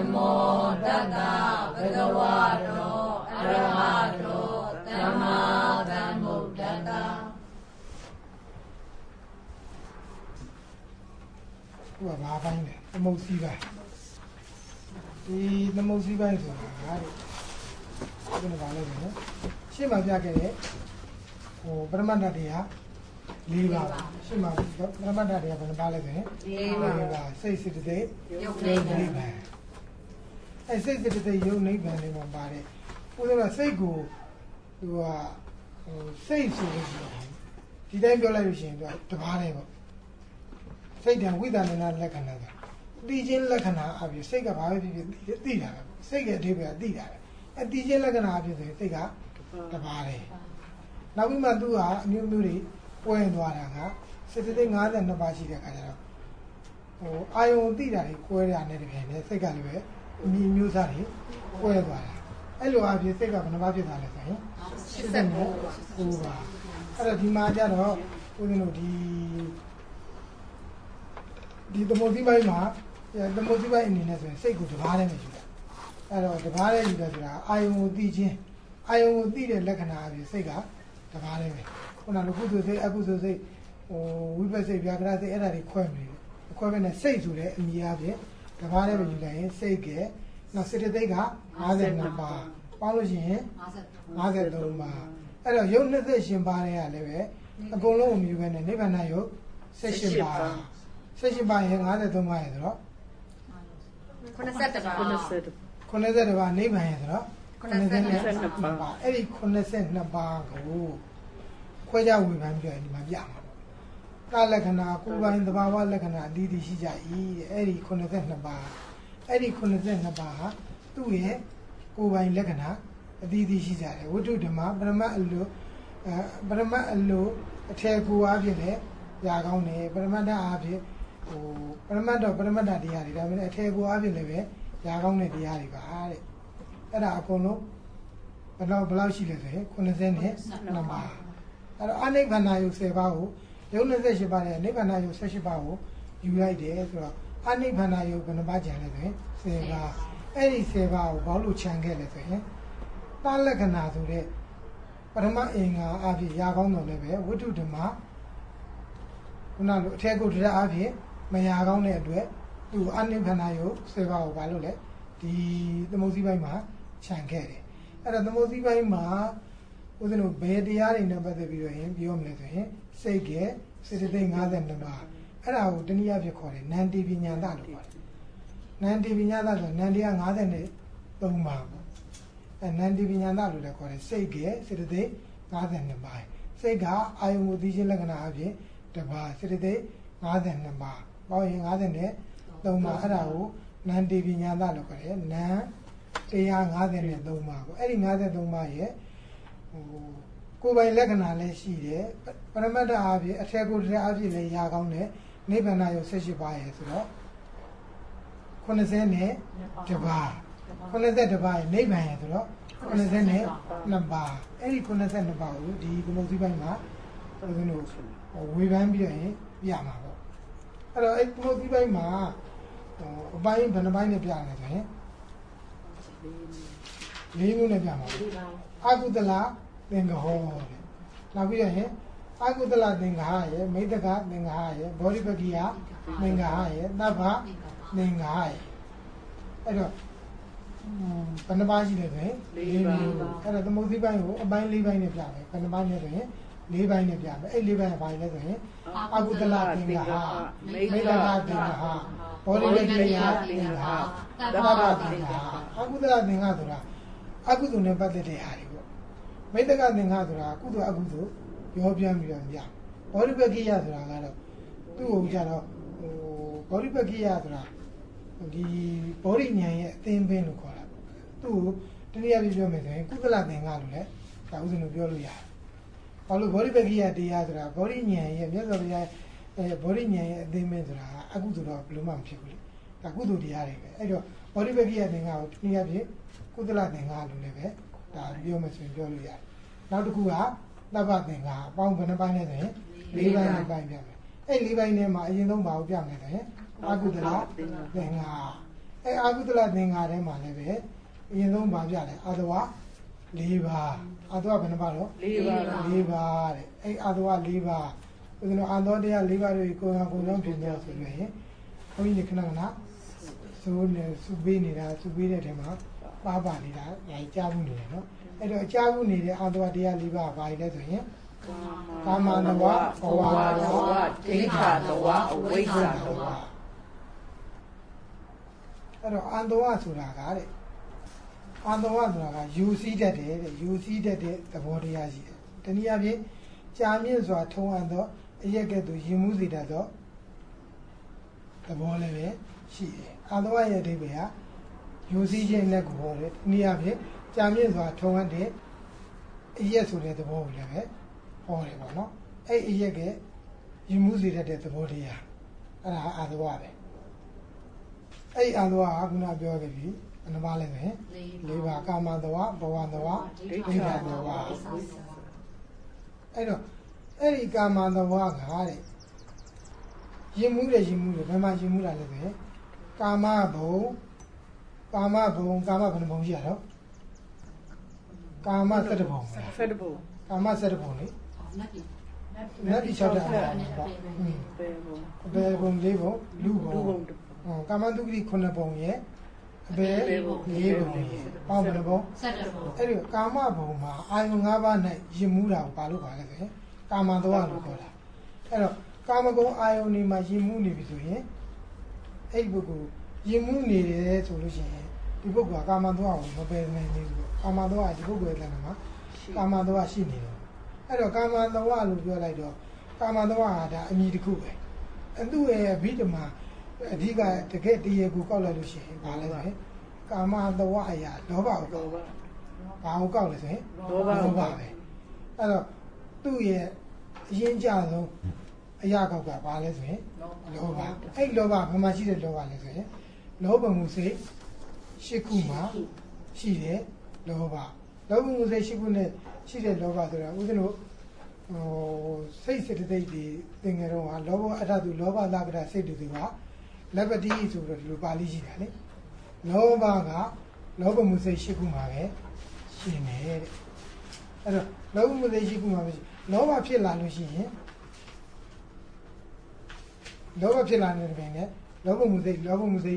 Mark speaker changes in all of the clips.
Speaker 1: Namo Tassa Bhagavato Arahato Samma Sambuddhassa.
Speaker 2: What about the Mosiba? The Mosiba is Shima Jacket or Brahmanadia, Liva, Shima Brahmanadia from the Ballet, say today, I say today, you need my body. Whether I say go, you are safe so. Did I go like the body? Say them with another like another. DJ Lacana have you say about it, Dida, say a Dida. And DJ Lacana have you take up the body. Now we must do a new movie, when Waranga, sitting other than the Bashi. Oh, I own Dida, query and anything, take a way, me musari, where Wara. Hello, have you take up an about it? She's a over. Other Dimajano, we know the Motiba, the Motiba in the say good to Valley. I know the Valley does. I will DJ. I will DJ Lacana, you say, the Valley. When I look to say, I could say, oh, we will say, we are glad the other requirement. The Covenant say to the Miyabi, the Valley you lay, say gay, now sit a dega, other number, Paulogy, other Doma. I know you know the Shimbari, a Golo, you went and never know, say Shimba. Session by him, other than my draw. Conazetta, neighbor Hedra, Conazetta, Eddie Conazetta Nabago. Quite out with him in my yama. Talakana, Kuba in the Bawa Lacana, Didi Shija, Eddie Conazetta Bar, Eddie Conazetta Bar, 2 years, Kuba in Lacana, Didi Shija, would do the ma, Brahma Allo, a tail Avile, Yagone, Brahmada Avi. Paramada diari, I mean, a table of leve, Yagone diari, and I cono, but now Blaushi leve, Conazene, Nama. I never know you say bow, the only thing about it, never know you say bow, you like it, I never know you can imagine it, say, any say bow, Balu Changele, Talakana to it. Parama Inga Avi Yagono leve, would do the ma. Now, take go to the Avi. May I go near to it? To Anipanayo, Seva Valole, the Mosiba Chankere. And the Mosiba Ma was an obey the yard in the better view him, beyond him, say gay, sitting other than the bar. And I would deny you call it, Nanti Vignada. Nanti Vignada, Nandia other than the Doma. And Nanti Vignada would call it, say gay, sitting other than the bar. Say ga, I would DJ Laganavi, the bar, sitting other than the bar. Bowing other than Doma Arao, Nanti Vignada locale, Nan, the young other than Doma, any other Doma here. Go by Lagana, let's see there. But a matter of a table to the Avi Yagone, neighbor Nayo says you buy it. Conazene, the bar. Conazet the bar, neighbor, Conazene, Namba. Any Conazan about the Mosibama, we van be Yama. Hello, it will be by Ma buying Panabine piano. Leave the piano. I could the la, then go home. Now we are here. I could the la, then high, made the god, then high, body bagia, then high, Nava, then high. I don't Panabaji, and at the Mosiba, buying Levi piano, Panabine, Levi piano, a Levi by leather. I would the lap in the ha, made the lap in the ha, or the lap in the ha, the lap in the ha. I would the lap in Hadra. I could never let it harigo. Made the garden Hadra, could Agudu, Yobian Yam, or the Bagiadra, two Jano, or the Bagiadra, the Borinia, Tim Benucola, two, the Niavision, could the lap in Hadra, 1,000 of Yolia. All body bagia the other, Borinia, Borinia, the Medra, Agudura, Blumam people, Agudu the Ariga. I don't body bagia out, Niabi, Kudala Denga, Leve, Yomas and Jolia. Now to Kua, Lavadenga, Bombana, Levi by them. A Levi name, you know about Yamade, Agudala, Denga. အာဟုတလသင်္ကာထဲမှာလည်းပဲအရင်ဆုံးဗာပြတယ်အာသဝ၄ပါးအာသဝဘယ်နှပါတော့၄ပါးတဲ့အာသဝ၄ပါးဦးဇင်းတို့အာသောတရား၄ပါးတွေကိုယ်ကကိုယ်လုံးပြင်လို့ဆိုလို့ရင်ဘုန်းကြီးခဏခဏစိုးနေစုပေးနေတာစုပေးတဲ့ထဲမှာပါနေတာညာကြားမှုနေတယ်နော်အဲ့တော့ကြားမှုနေတဲ့အာသဝတရား၄ပါးဘာလဲဆိုရင်ကာမတဝဘဝတဝဒိဋ္ဌတဝအဝိဇ္ဇာတဝအဲ့တော့အန္တဝဆိုတာကတဲ့အန္တဝဆိုတာကယူစည်းတတ်တယ်တဲ့ယူစည်းတတ်တဲ့သဘောတရားရှိတယ်တနည်းအားဖြင့်ကြာမြင့်စွာထုံအပ်သောအရက်ကဲ့သို့ရင်မှုစေတတ်သောသဘောလည်းပဲရှိတယ်အန္တဝရဲ့အဓိပ္ပာယ်ဟာယူစည်းခြင်းနဲ့ကိုဟောတယ်တနည်းအားဖြင့်ကြာမြင့်စွာထုံအပ်တဲ့အရက်ဆိုတဲ့သဘောကိုလည်းပဲဟောတယ်ပေါ့နော်အဲ့အရက်ကရင်မှုစေတတ်တဲ့သဘောတရားအဲ့ဒါအာသဝပဲအဲ့အာသဝကခုနပြောခဲ့ပြီဘယ်နှပါလဲဆိုရင်၄ပါးကာမသဝဘဝသဝဒိဋ္ဌသဝအဲ့တော့အဲ့ဒီကာမသဝကတဲ့ရင်မှုတယ်ဘယ်မှာရင်မှုတာလဲဆိုရင်ကာမဘုံကာမဘယ်နှဘုံရှိရတော့ကာမ7ဘုံကာမ7ဘုံလေနတ်ပြည်6တဲ့ဘယ်ဘုံ၄ဘုံလူဘုံကာမတုဂတိ9ဘုံရဲ့အဘယ်၄ဘုံရဲ့ပေါင်းဘယ်နှဘုံ7ဘုံအဲ့ဒီကာမဘုံမှာအာယုံ၅ပါးနဲ့ရင်မှုတာကိုပါလို့ပါလဲဆိုရင်ကာမသဝလို့ခေါ်တာအဲ့တော့ကာမဂုဏ်အာယုန်တွေမှာယဉ်မှုနေပြီဆိုရင်အဲ့ဒီပုဂ္ဂိုလ်ယဉ်မှုနေတယ်ဆိုလို့ရှိရင်ဒီပုဂ္ဂိုလ်ကကာမသဝကိုမပယ်နိုင်ဘူးကာမသဝကဒီပုဂ္ဂိုလ်ရဲ့တဏ္ဍာမှာကာမသဝရှိနေတယ်အဲ့တော့ကာမသဝလို့ပြောလိုက်တော့ကာမသဝကဒါအမည်တစ်ခုပဲအသူ့ရဲ့ဗိဓမာအဓိကတကယ်တရားကိုကောက်လိုက်လို့ရှိရင်ဘာလဲဆိုရင်ကာမသဝအရာလောဘကိုကောက်ဘာကိုကောက်လဲဆိုရင်လောဘပဲအဲ့တော့သူ့ရဲ့အရင်ကြဆုံးအရာကောက်ကဘာလဲဆိုရင်လောဘအဲ့လောဘဘယ်မှာရှိတဲ့လောဘလဲဆိုရင်လောဘမှုစိတ်၈ခုမှာရှိတယ်လောဘလောဘမှုစိတ်၈ခုနဲ့ရှိတဲ့လောဘဆိုတာဦးဇင်းတို့စိတ်စေတသိက်တွေသင်ငယ်တော့ဟာလောဘအတ္တသူလောဘလက္ခဏာစိတ်တွေကလက်ပတိဆိုတော့ဒီလိုပါဠိရှိတာလေလောဘကလောဘမှုစိတ်၈ခုမှာပဲရှင်တယ်တဲ့အဲ့တော့လောဘမှုစိတ်၈ခုမှာပဲလောဘဖြစ်လာလို့ရှိရင်လောဘဖြစ်လာနေတဲ့ပြင်နဲ့လောဘမှုစိတ်၈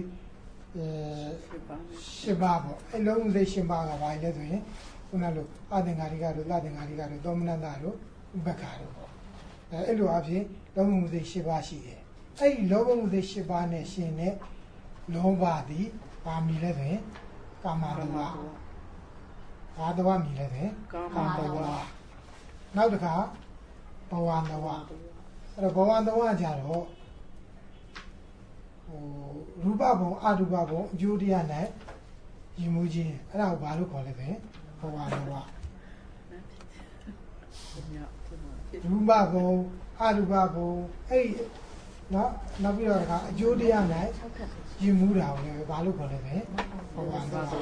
Speaker 2: ပါးပေါ့အဲ့လောဘမှုစိတ်၈ပါးကဘာလဲဆိုရင်ခုနလိုအသင်္ကာရိကတို့လသင်္ကာရိကတို့သောမနတတို့ဥပ္ပခါတို့ပေါ့အဲ့လိုအဖြစ်လောဘမှုစိတ်၈ပါးရှိတယ်အဲ့ဒီလောဘမှုစိတ်၈ပါးနဲ့ရှင်တဲ့လောဘသည်ဘာမီလဲဆိုရင်ကာမတဝဘာတဝမီလဲဆိုရင်ကာမတဝနောက်တစ်ခါဘဝတဝအဲ့တော့ဘဝတဝကြတော့ရူပဘုံအရူပဘုံအကျိုးတရားနဲ့ယဉ်မှုခြင်းအဲ့ဒါကိုဘာလို့ခေါ်လဲဆိုရင်ဘဝတဝရူပဘုံအရူပဘုံအဲ့ဒီနောက်ပြီးတော့အကျိုးတရားနဲ့ယဉ်မှုတာကိုလည်းဘာလို့ခေါ်လဲဆိုရင်ဘဝတဝ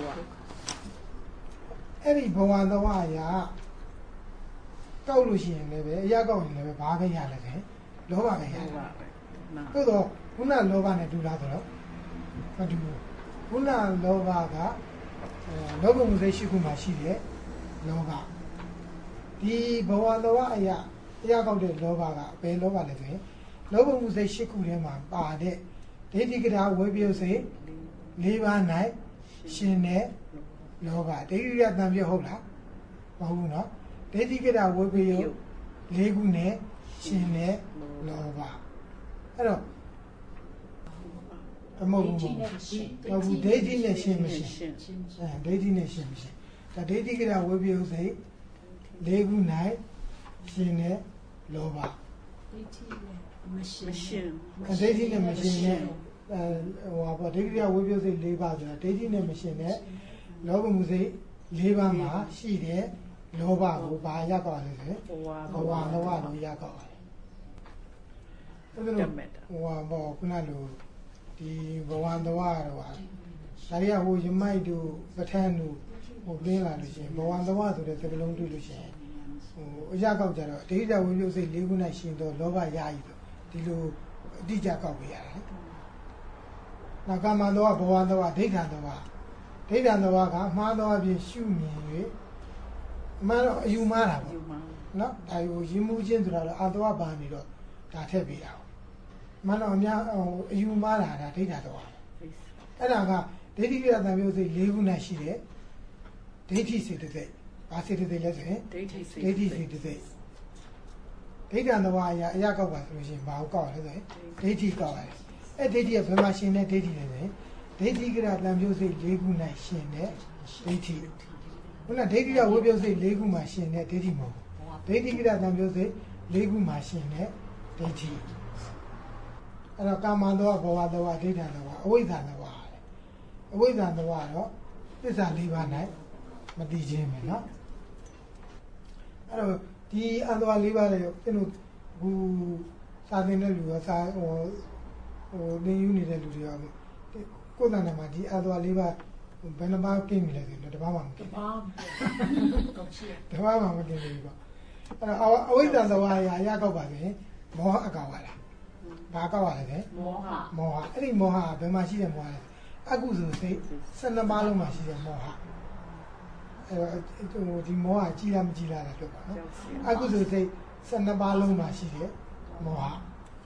Speaker 2: အဲ့ဒီဘဝတဝရာကောက်လို့ရှိရင်လည်းပဲအရာကောက်ရင်လည်းပဲဘာပဲရလဲဆိုရင်လောဘပဲရတယ်သို့တော့ခုနလောဘနဲ့တူလားဆိုတော့မတူဘူးခုနလောဘကလောဘမှုစိတ်ရှိခုမှရှိတယ်လောဘဒီဘဝလောဘအရာကောက်တဲ့လောဘကဘယ်လောဘလဲဆိုရင်လောဘမှုစိတ်ရှိခုထဲမှာပါတဲ့ဒိဋ္ဌိကတာဝိပယုတ်စိတ်၄ပါး၌ရှင်တဲ့လောဘဒိဋ္ဌိကတန်ပြဟုတ်လားမဟုတ်ဘူးနော်ဒိဋ္ဌိကတာဝိပယုတ်၄ခုနဲ့ရှင်တဲ့လောဘအဲ့တော့မဟုတ်ဘူးဒိဋ္ဌိနဲ့ရှင်မရှိဒိဋ္ဌိနဲ့ရှင်မရှိဒါဒိဋ္ဌိကတာဝိပယုတ်စိတ်၄ခု၌ရှင်တဲ့လောဘဒိဋ္ဌိနဲ့မရှင်ဒိဋ္ဌိနဲ့မရှင်နဲ့ဒိဋ္ဌိကဝိပယုတ်စိတ်၄ပါးဆိုတာဒိဋ္ဌိနဲ့မရှင်တဲ့လောဘမှုစိတ်၄ပါးမှာရှိတဲ့လောဘကိုဘာရကောက်လဲဆိုဘဝလောဘလို့ရကောက်တယ်အဲ့ဒါဘောခုနလိုဒီဘဝတဝါတော့ဒါတွေကဟိုရမိုက်တို့ပဋ္ဌာန်းတို့ဟိုလင်းလာလို့ရှိရင်ဘဝတဝါဆိုတဲ့သကလုံးတွေ့လို့ရှိရင်ဟိုအရာကောက်ကြတော့ဒိဋ္ဌိဝိပယုတ်စိတ်၄ခုနဲ့ရှင်တော့လောဘရည်တော့ဒီလိုအတိအကျကောက်ပြရတယ်နောက်ကမှတော့ဘဝတော့ဒိဋ္ဌံတော့ဒိဋ္ဌံတော့ကမှားတော့အဖြစ်ရှုမြင်၍အမှန်တော့အယူမှားတာပေါ့နော်ဒါကိုရင်းမှုချင်းဆိုတာတော့အာတော့ပါနေတော့ဒါထည့်ပေးတာပေါ့မှန်တော့အများအယူမှားတာဒါဒိဋ္ဌံတော့အဲ့ဒါကဒိဋ္ဌိကတံမျိုးစိတ်၄ခုနဲ့ရှိတယ်ဒိဋ္ဌိစေတသိက်ဘာစေတသိက်လဲဆိုရင်ဒိဋ္ဌိစေတသိက်ဒိဋ္ဌံတော်အရာကောက်ပါဆိုလို့ရှိရင်ဘာကိုကောက်ရလဲဆိုရင်ဒိဋ္ဌိကောက်ရတယ်အဲ့ဒိဋ္ဌိကဘယ်မှာရှင်တဲ့ဒိဋ္ဌိလဲဆိုရင်ဒိဋ္ဌိကတံမျိုးစိတ်၄ခုနဲ့ရှင်တဲ့ဒိဋ္ဌိခုနဒိဋ္ဌိကဝိပဿစိတ်၄ခုမှာရှင်တဲ့ဒိဋ္ဌိမဟုတ်ဘူးဒိဋ္ဌိကတံမျိုးစိတ်၄ခုမှာရှင်တဲ့ဒိဋ္ဌိအဲ့တော့ကာမတော်ဘဝတော်ဒိဋ္ဌံတော်အဝိဇ္ဇာတော်အဝိဇ္ဇာတော်တော့သစ္စာ၄ပါး၌မတည်ခြင်းပဲเนาะအဲ့တော့ဒီအန္တရာ၄ပါးလေကျွန်တော်ဟိုစာသင်တဲ့လူရောစာဟိုသင်ယူနေတဲ့လူတွေရောကိုယ်တန်တယ်မှာဒီအန္တရာ၄ပါးဘယ်နှပါးกินပြီလဲဆိုတော့တပါးမှမกินတပါးမှမกินဘူးပေါ့အဲ့တော့အဝိဇ္ဇာတော်အရာကောက်ပါဆိုရင်မောဟအကောင်ရတာဘာကောက်ရလဲဆိုမောဟအဲ့ဒီမောဟဘယ်မှာရှိတဲ့မောဟလဲအကုသိုလ်စိတ်12ပါးလုံးမှာရှိတဲ့မောဟအဲ့တော့ဒီမောဟကြီးလားမကြီးလားလည်းပြောပါနော်အကုသိုလ်စိတ်12ပါးလုံးမှာရှိတဲ့မောဟ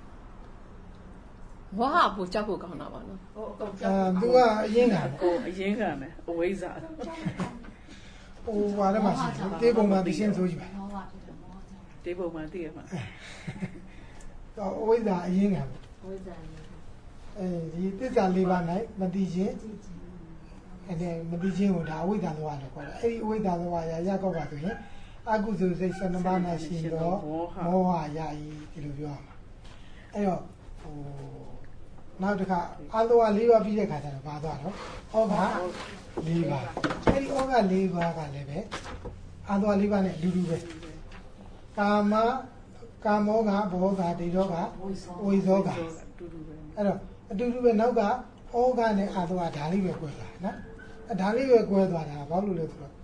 Speaker 3: ဝါဟဖို့ကြောက်ဖို့ကောင်းတာပါနော်
Speaker 2: သူကအရင်က
Speaker 3: အရင်ကမယ်အဝိဇ္ဇာ
Speaker 2: ဟိုဘာလဲမှရှိတယ်တေးပုံမှန်သိရှင်းဆိုကြည့်ပါ
Speaker 3: တေးပုံမှန်သိရမှာ
Speaker 2: တော့အဝိဇ္ဇာအရင်ကဝိဇ္ဇာဒီသစ္စာ၄ပါး၌မတည်ခြင်းအဲ့ဒါမတည်ခြင်းကိုဒါအဝိဇ္ဇာလောကလို့ခေါ်တယ်အဲ့ဒီအဝိဇ္ဇာလောကရကောက်ပါဆိုရင်အကုသိုလ်စိတ်12ပါး၌ရှိတော့မောဟရဤဒီလိုပြောရမှာအဲ့တော့ဟိုနောက်တစ်ခါအလောက၄ပါးပြီးတဲ့ခါကျတော့ဘာသွားတော့ဩဃ၄ပါးအဲ့ဒီဩဃ၄ပါးကလည်းပဲအလောက၄ပါးနဲ့အတူတူပဲကာမောကဘောကဒိဋ္ဌောကဝိဇောကအဲ့တော့အတူတူပဲနောက်ကဩဃနဲ့အာသောကဒါလေးပဲကွဲသွားတယ်နော်ဒါလေးပဲကွဲသွားတာဘာလို့လဲဆိုတော့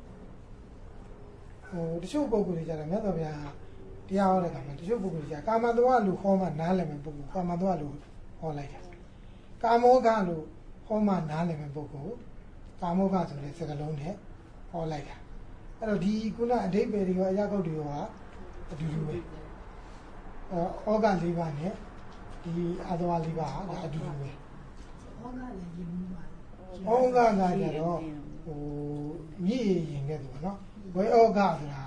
Speaker 2: ဟိုတချို့ပုဂ္ဂိုလ်တွေကြတယ်မြတ်စွာဘုရားတရားဟောတဲ့အခါမှာတချို့ပုဂ္ဂိုလ်တွေကြကာမတောကလူဟောမှနားလည်မယ်ပုဂ္ဂိုလ်ကာမတောကလူဟောလိုက်တယ်ကာမောကလူဟောမှနားလည်မယ်ပုဂ္ဂိုလ်ကာမောကဆိုတဲ့စကားလုံးနဲ့ဟောလိုက်တာအဲ့တော့ဒီခုနအဓိပ္ပာယ်တွေရောအရာကောက်တွေရောအတူတူပဲဩဃ၄ပါးနဲ့ဒီအာသဝ၄ပါးဟာအတူတူပဲ
Speaker 1: ဩဃလည်းယဉ်မှုပါ
Speaker 2: ဩဃကကြတော့ဟိုမြည်ရင်ခဲ့တယ်ပေါ့နော်ဝေဩဃဆိုတာ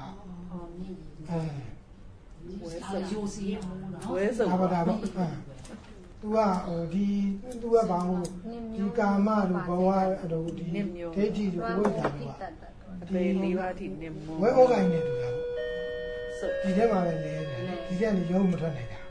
Speaker 1: ဝဲရိုစီရမှုနော်
Speaker 3: ဝဲစုံ
Speaker 2: ပါဒါပေါ့သူကဟိုဒီသူကဘာလို့ဒီကာမတို့ဘဝတို့ဒီဒိဋ္ဌိတို့ဝိဇ္ဇာတို့
Speaker 3: အပေ၄ပါးထိနေမော
Speaker 2: ဝဲဩဃနဲ့တူတာပေါ့ဒီထဲမှာပဲလဲတယ်ဒီထဲကနေရုံးမထွက်နိုင်တာ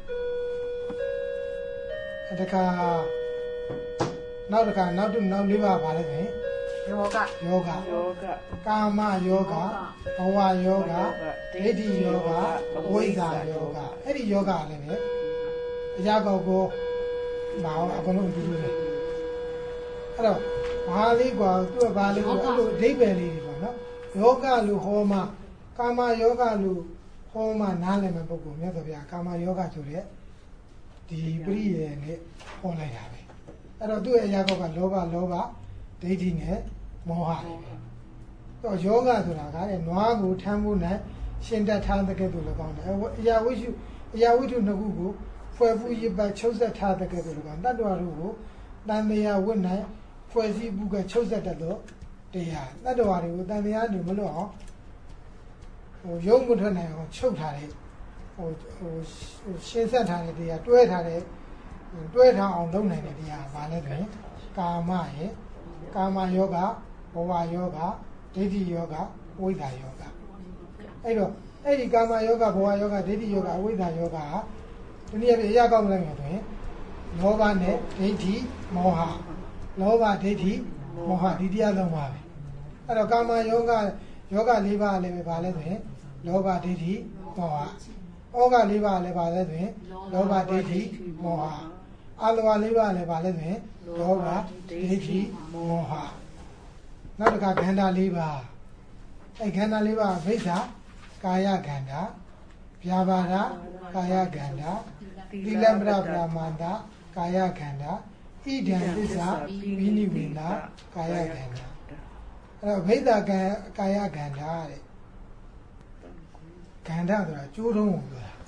Speaker 2: တခါနောက်၄ပါးပါလဲဆိုရင်
Speaker 3: ယောဂ
Speaker 2: ကာမယောဂဘဝယောဂဒိဋ္ဌိယောဂဝိဇ္ဇာယောဂအဲ့ဒီယောဂလည်းပဲအရာကောက်ကိုမအောင်အကုန်လုံးတူတူပဲအဲ့တော့ဘာလေးกว่าသူကဘာလေးကိုအဲ့လိုအဓိပ္ပာယ်လေးတွေပေါ့နော်ယောဂလို့ဟောမှကာမယောဂလို့ဟောမှနားလည်မဲ့ပုဂ္ဂိုလ်မြတ်စွာဘုရားကာမယောဂဆိုတဲ့ဒီပရိယေနဲ့ဟောလိုက်တာပဲအဲ့တော့သူ့ရဲ့အရာကောက်ကလောဘဒိဋ္ဌိနဲ့မောဟတွေပဲတော့ယောဂဆိုတာကလည်းနွားကိုထမ်းဖို့နဲ့ရှင်တတ်ထားတဲ့ကဲ့သို့လည်းကောင်းတယ်အရာဝိထုနှစ်ခုကိုဖွဲ့ဖူးရပတ်ချုပ်ဆက်ထားတဲ့ကဲ့သို့လည်းကောင်းတတ္တဝါတို့ကိုတန်တရားဝိနိုင်ဖွဲ့စည်းမှုကချုပ်ဆက်တတ်တော့တရားတတ္တဝါတွေကိုတန်တရားတွေမလွတ်အောင်ဟိုရုံမထွက်နိုင်အောင်ချုပ်ထားတဲ့ဟိုရှင်းဆက်ထားတဲ့တရားတွဲထားအောင်လုပ်နိုင်တဲ့တရားဘာလဲဆိုရင်ကာမရဲ့ကာမယောဂဘဝယောဂဒိဋ္ဌိယောဂဝိဇ္ဇာယောဂအဲ့တော့အဲ့ဒီကာမယောဂဘဝယောဂဒိဋ္ဌိယောဂဝိဇ္ဇာယောဂဟာဒီနေ့အရာကောက်လိုက်မယ်ဆိုရင်လောဘနဲ့ဒိဋ္ဌိမောဟလောဘဒိဋ္ဌိမောဟဒီတရားလုံးပါပဲအဲ့တော့ကာမယောဂ၄ပါးလည်းပဲဘာလဲဆိုရင်လောဘဒိဋ္ဌိမောဟဩဃ၄ပါးလည်းပါလဲဆိုရင်လောဘဒိဋ္ဌိမောဟအလောဘ၄ပါးလည်းပါလဲဆိုရင်လောဘဒိဋ္ဌိမောဟနောက်တစ်ခါခန္ဓာ၄ပါးအဲခန္ဓာ၄ပါးဗိဇ္ဇာကာယခန္ဓာဗျာပါဒကာယခန္ဓာသီလပရပရမန္တကာယခန္ဓာဣဒံသစ္စာဘိနိဝေနကာယကန္တာအဲ့တော့ဘိဓာကာယကန္တာတဲ့ကန္တာဆိုတာကျိုးတုံးကိုပြောတာ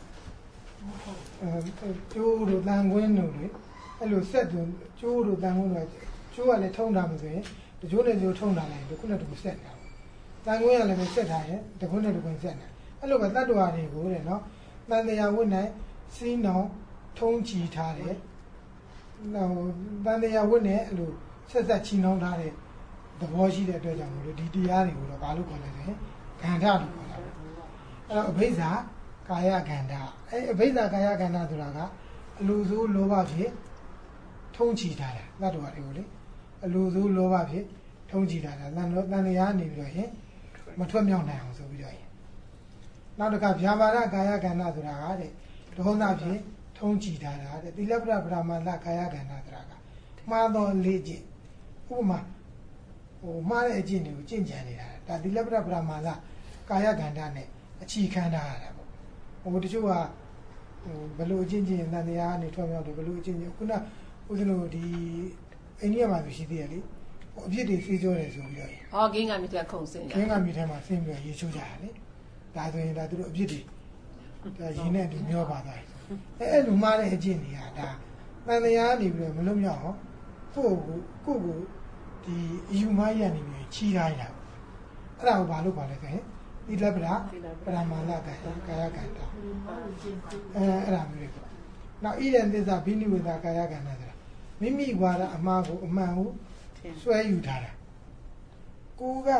Speaker 2: ကျိုးတို့တန်ခွင်းတို့လေအဲ့လိုဆက်သူကျိုးတို့တန်ခွင်းတို့ကျိုးကလည်းထုံးတာမဆိုရင်တကျိုးနဲ့ကျိုးထုံးတာလိုက်ဒီခုနဲ့တခုဆက်နေတာတန်ခွင်းကလည်းဆက်ထားရင်တခုနဲ့တခုဆက်နေအဲ့လိုပဲတတ္တဝါတွေကိုတဲ့နော်တန်တရားဝိနိုင်စီးနောင်ထုံးချီထားတယ်နောက်တန်တရားဝိနဲ့အဲ့လိုဆက်ဆက်ချီနှောင်းထားတဲ့သဘောရှိတဲ့အတွက်ကြောင့်မို့လို့ဒီတရားတွေကိုတော့ဘာလို့ခေါ်လဲဆိုရင်ခန္ဓာလို့ခေါ်တာအဲ့တော့အဘိဇ္ဇာကာယကန္တာအဲ့အဘိဇ္ဇာကာယကန္တာဆိုတာကအလိုဆိုးလောဘဖြစ်ထုံးချီထားတာတတ္တဝါတွေကိုလေအလိုဆိုးလောဘဖြစ်ထုံးချီထားတာတန်တရားနေပြီးတော့ရင်မထွက်မြောက်နိုင်အောင်ဆိုပြီးတော့ရင်နောက်တစ်ခါဗျာပါဒကာယကန္တာဆိုတာကတဲ့ဒေါသဖြစ်ထုံးချီထားတာတဲ့သီလပ္ပပရမလကာယကန္တာဆိုတာကမှားသောလေ့ကျင့်ဥပမာမှားတဲ့အကျင့်တွေကိုကျင့်ကြံနေတာဒါသီလပ္ပပရမလကာယကန္တာနဲ့အချီခံထားရတာပေါ့တချို့ကဘယ်လိုအကျင့်ကျင့်တန်တရားကနေထွက်မြောက်တယ်ဘယ်လိုအကျင့်ကျင့်ခုနဦးဇင်းတို့ဒီအိန္ဒိယမှာဆိုရှိသေးတယ်လေအပြစ်တွေဖေးကြောတယ်ဆိုပြီးတော့
Speaker 4: ဟောဂင်းကမြစ်ထဲခုံစင်း
Speaker 2: ဂင်းကမြစ်ထဲမှာဆင်းပြီးတော့ရေချိုးကြတာလေဒါဆိုရင်ဒါသူတို့အပြစ်တွေဒါရင်းနဲ့တူမျောပါသွားတယ်အဲ့လိုမှားတဲ့အကျင့်တွေကဒါတန်တရားနေပြီးတော့မလွတ်မြောက်အောင်ကိုဒီအယူမိုင်းရနေပြီးချီးထားရတာအဲ့ဒါကိုဘာလို့ခေါ်လဲဆိုရင်သီလပ္ပပရမလကာယကန္တာအဲ့ဒါမျိုးတွေပေါ့နောက်ဣဒံသစ္စာဘိနိဝေဒကာယကန္တာဆိုတာမိမိဝါဒအမှားကိုအမှန်ကိုဆွဲယူထားတာကိုက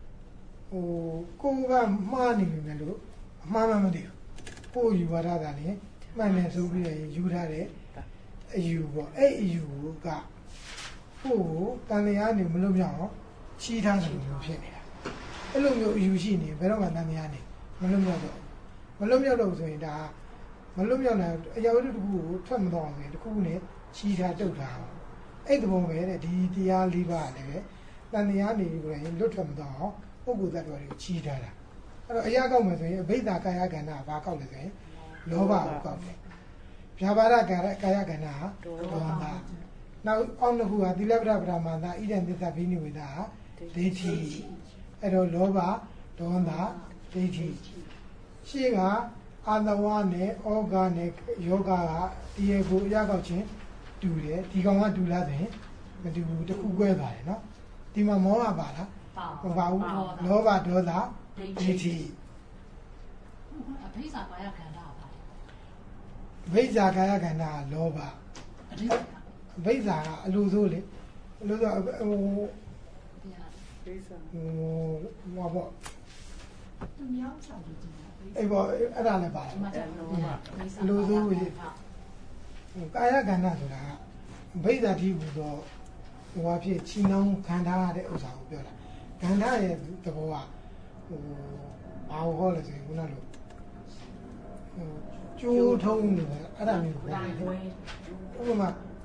Speaker 2: မှားနေပြီမယ်လို့အမှားမှမသိဘူးကိုယူဝါဒတာလေမှန်တယ်ဆိုပြီးယူထားတဲ့အယူပေါ့အဲ့အယူကကိုတန်တရားနေမလို့မြောက်အောင်ချီးထားတယ်လို့ဖြစ်နေတာအဲ့လိုမျိုးအယူရှိနေဘယ်တော့မှတန်တရားနေမလွတ်မြောက်တော့ဆိုရင်ဒါမလွတ်မြောက်နိုင်အရာဝတ္ထုတစ်ခုကိုထွက်မတော့အောင်ဆိုရင်တစ်ခုနဲ့ချီးထားတုတ်ထားအောင်အဲ့ဒီပုံပဲတဲ့ဒီတရား၄ပါးလည်းပဲတန်တရားနေပြီးရင်လွတ်ထွက်မတော့အောင်ပုဂ္ဂိုလ်သတ္တဝါတွေကိုချီးထားတာအဲ့တော့အရာကောက်မယ်ဆိုရင်အဘိဓါကာယကန္တာဘာကောက်လဲဆိုရင်လောဘကိုကောက်တယ်ဗျာပါဒကာယကန္တာဒေါသနောက်အောက်နှစ်ခုကသီလပ္ပပရမန္တဣဒံသစ္စာဘိနိဝေဒဒိဋ္ဌိအဲ့တော့လောဘဒေါသဒိဋ္ဌိရှေ့ကအာသဝနဲ့ဩဃနဲ့ယောဂကဒီရေကိုအရာကောက်ခြင်းတူတယ်ဒီကောင်ကတူလားဆိုရင်မတူဘူးတစ်ခုကွဲသွားတယ်နော်ဒီမှာမောဟပါလားမပါဘူးလောဘဒေါသဒိဋ္ဌိ
Speaker 1: အဘိဇာကာယကန္တာပါ
Speaker 2: ဘိဇာကာယကန္တာလောဘဘိဇာကအလိုဆိုလေအလိုဆို
Speaker 3: ဘိဇာ
Speaker 2: မောဘော
Speaker 1: သူများချောက်ကြည့်
Speaker 2: အဲ့ဘောအဲ့ဒါလည်းပါတယ်အလိုဆိုကာယကန္တာဆိုတာဘိဇာတိဟူသောဟိုဖြစ်ချီနှောင်းခန္ဓာရတဲ့ဥစ္စာကိုပြောတာခန္ဓာရဲ့သဘောကဘာဟောလဲဆိုရင်ခုနလိုကျိုးထုံးနေတယ်အဲ့ဒါမျိုးပြောတယ်ဥပမာ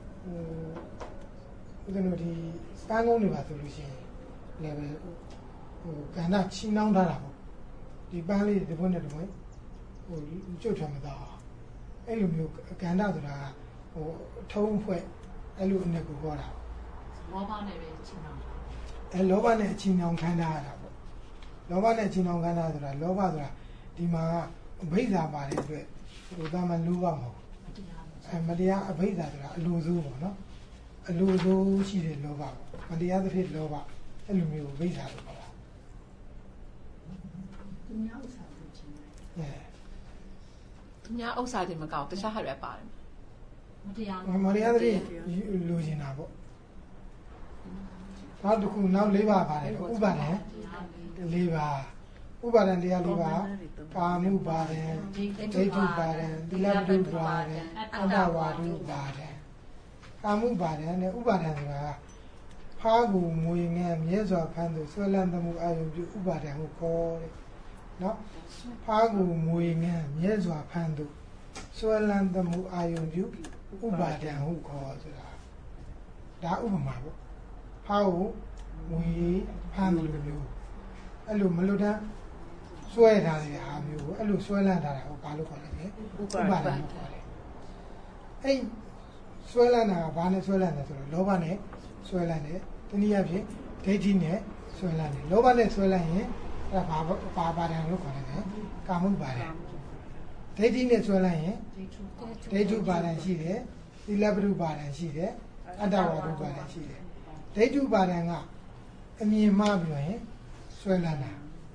Speaker 2: ဦးဇင်းတို့ဒီကန်းကုန်းတွေပါဆိုလို့ရှိရင်လည်းပဲကန္ဓာချီနှောင်းထားတာပေါ့ဒီပန်းလေးဒီဘုန်းနဲ့ဒီဘုန်းကျွတ်ထွက်မသွားအဲ့လိုမျိုးကန္ဓာဆိုတာထုံးဖွဲ့အဲ့လိုအနေကိုဟောတာ
Speaker 1: လောဘနဲ့ပဲချီနှောင်းတာ
Speaker 2: လောဘနဲ့ချီနှောင်းခန္ဓာရတာပေါ့လောဘနဲ့ချီနှောင်းခန္ဓာဆိုတာလောဘဆိုတာဒီမှာအဘိဓါပါတဲ့အတွက်ဒါမှလောဘမဟုတ်မတရားအဘိဓါဆိုတာအလိုဆိုးပေါ့နော်အလိုဆိုးရှိတဲ့လောဘပေါ့မတရားသဖြင့်လောဘအဲ့လိုမျိုးအဘိဓါလို့ခေါ်တာ
Speaker 1: သူများဥစ္စာကိုချင်
Speaker 4: တယ်သူများဥစ္စာတွေမကောက်တခြားဟာတွေပါတယ်
Speaker 1: မတရား
Speaker 2: သဖြင့်လိုချင်တာပေါ့နောက်တစ်ခုနောက်၄ပါးပါတယ်ဥပါဒံ၄ပါးဥပါဒံတရား၄ပါးကာမုပါဒံဒိဋ္ဌုပါဒံသီလပတုပါဒံအတ္တဝါဒုပါဒံကာမုပါဒံနဲ့ဥပါဒံဆိုတာဖားကူမွေငန်းမြဲစွာဖမ်းသူဆွဲလန်းသမှုအာယုံပြုဥပါဒံကိုခေါ်တယ်နော်ဖားကူမွေငန်းမြဲစွာဖမ်းသူဆွဲလန်းသမှုအာယုံပြုဥပါဒံဟုခေါ်ဆိုတာဒါဥပမာပေါ့ဖားကိုမွေဖမ်းသူလိုမျိုးအဲ့လိုမလွတ်တမ်းဆွဲထားတဲ့ဟာမျိုးကိုအဲ့လိုဆွဲလန်းထားတာကိုဘာလို့ခေါ်လဲဥပါဒံလို့ခေါ်တယ်အဲ့ဆွဲလန်းတာကဘာနဲ့ဆွဲလန်းတယ်ဆိုတော့လောဘနဲ့ဆွဲလန်းတယ်တနည်းအားဖြင့်ဒိဋ္ဌိနဲ့ဆွဲလန်းတယ်လောဘနဲ့ဆွဲလန်းရင်အဲ့ဒါဘာပါဒံလို့ခေါ်တယ်ကာမုပါဒံဒိဋ္ဌိနဲ့ဆွဲလန်းရင်ဒိဋ္ဌုပါဒံရှိတယ်သီလပရုပါဒံရှိတယ်အတ္တဝါဒုပါဒံရှိတယ်ဒိဋ္ဌုပါဒံကအမြင်မှားပြီးတော့ရင်ဆွဲလန်းတာ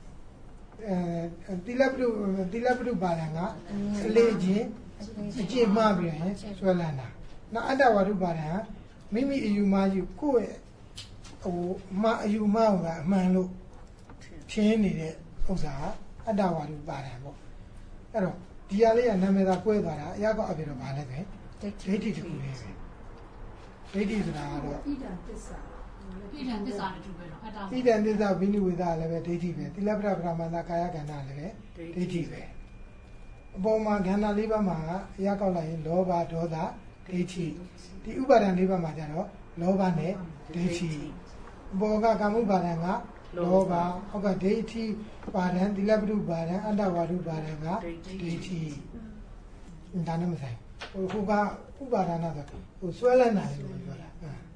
Speaker 2: သီလပရုပါဒံကအလေးချင်းအကျင့်မှားပြီးတော့ရင်ဆွဲလန်းတာနောက်အတ္တဝါဒုပါဒံကမိမိအယူမှားယူကိုယ့်ရဲ့အယူမှားကအမှန်လို့ထင်နေတဲ့ဥစ္စာကအတ္တဝါဒုပါဒံပေါ့အဲ့တော့ဒီဟာလေးကနာမည်သာကွဲသွားတာအရာကောက်အပြင်တော့ဗာလဲပဲဒိဋ္ဌိတခုလေးပဲဒိဋ္ဌိဆိုတာကတော့
Speaker 1: ဣဒံသစ္စာနဲ့တူပဲတော့အတ္တ
Speaker 2: ဣဒံသစ္စာဝိနိဝေဒလည်းပဲဒိဋ္ဌိပဲသီလပ္ပပရမန္တကာယကဏ္ဍလည်းပဲဒိဋ္ဌိပဲအပေါ်မှာခန္ဓာ၄ပါးမှာအရာကောက်လိုက်ရင်လောဘဒေါသဒိဋ္ဌိဒီဥပါဒံ၄ပါးမှာကျတော့လောဘနဲ့ဒိဋ္ဌိအပေါ်ကကာမုပါဒံကလောဘအောက်ကဒိဋ္ဌိပါဒံသီလပ္ပပါဒံအတ္တဝါဒုပါဒံကဒိဋ္ဌိဒါနဲ့မဆိုင်ဟိုကဥပါဒနာဆိုဟိုဆွဲလန်းတာလေပြောတာ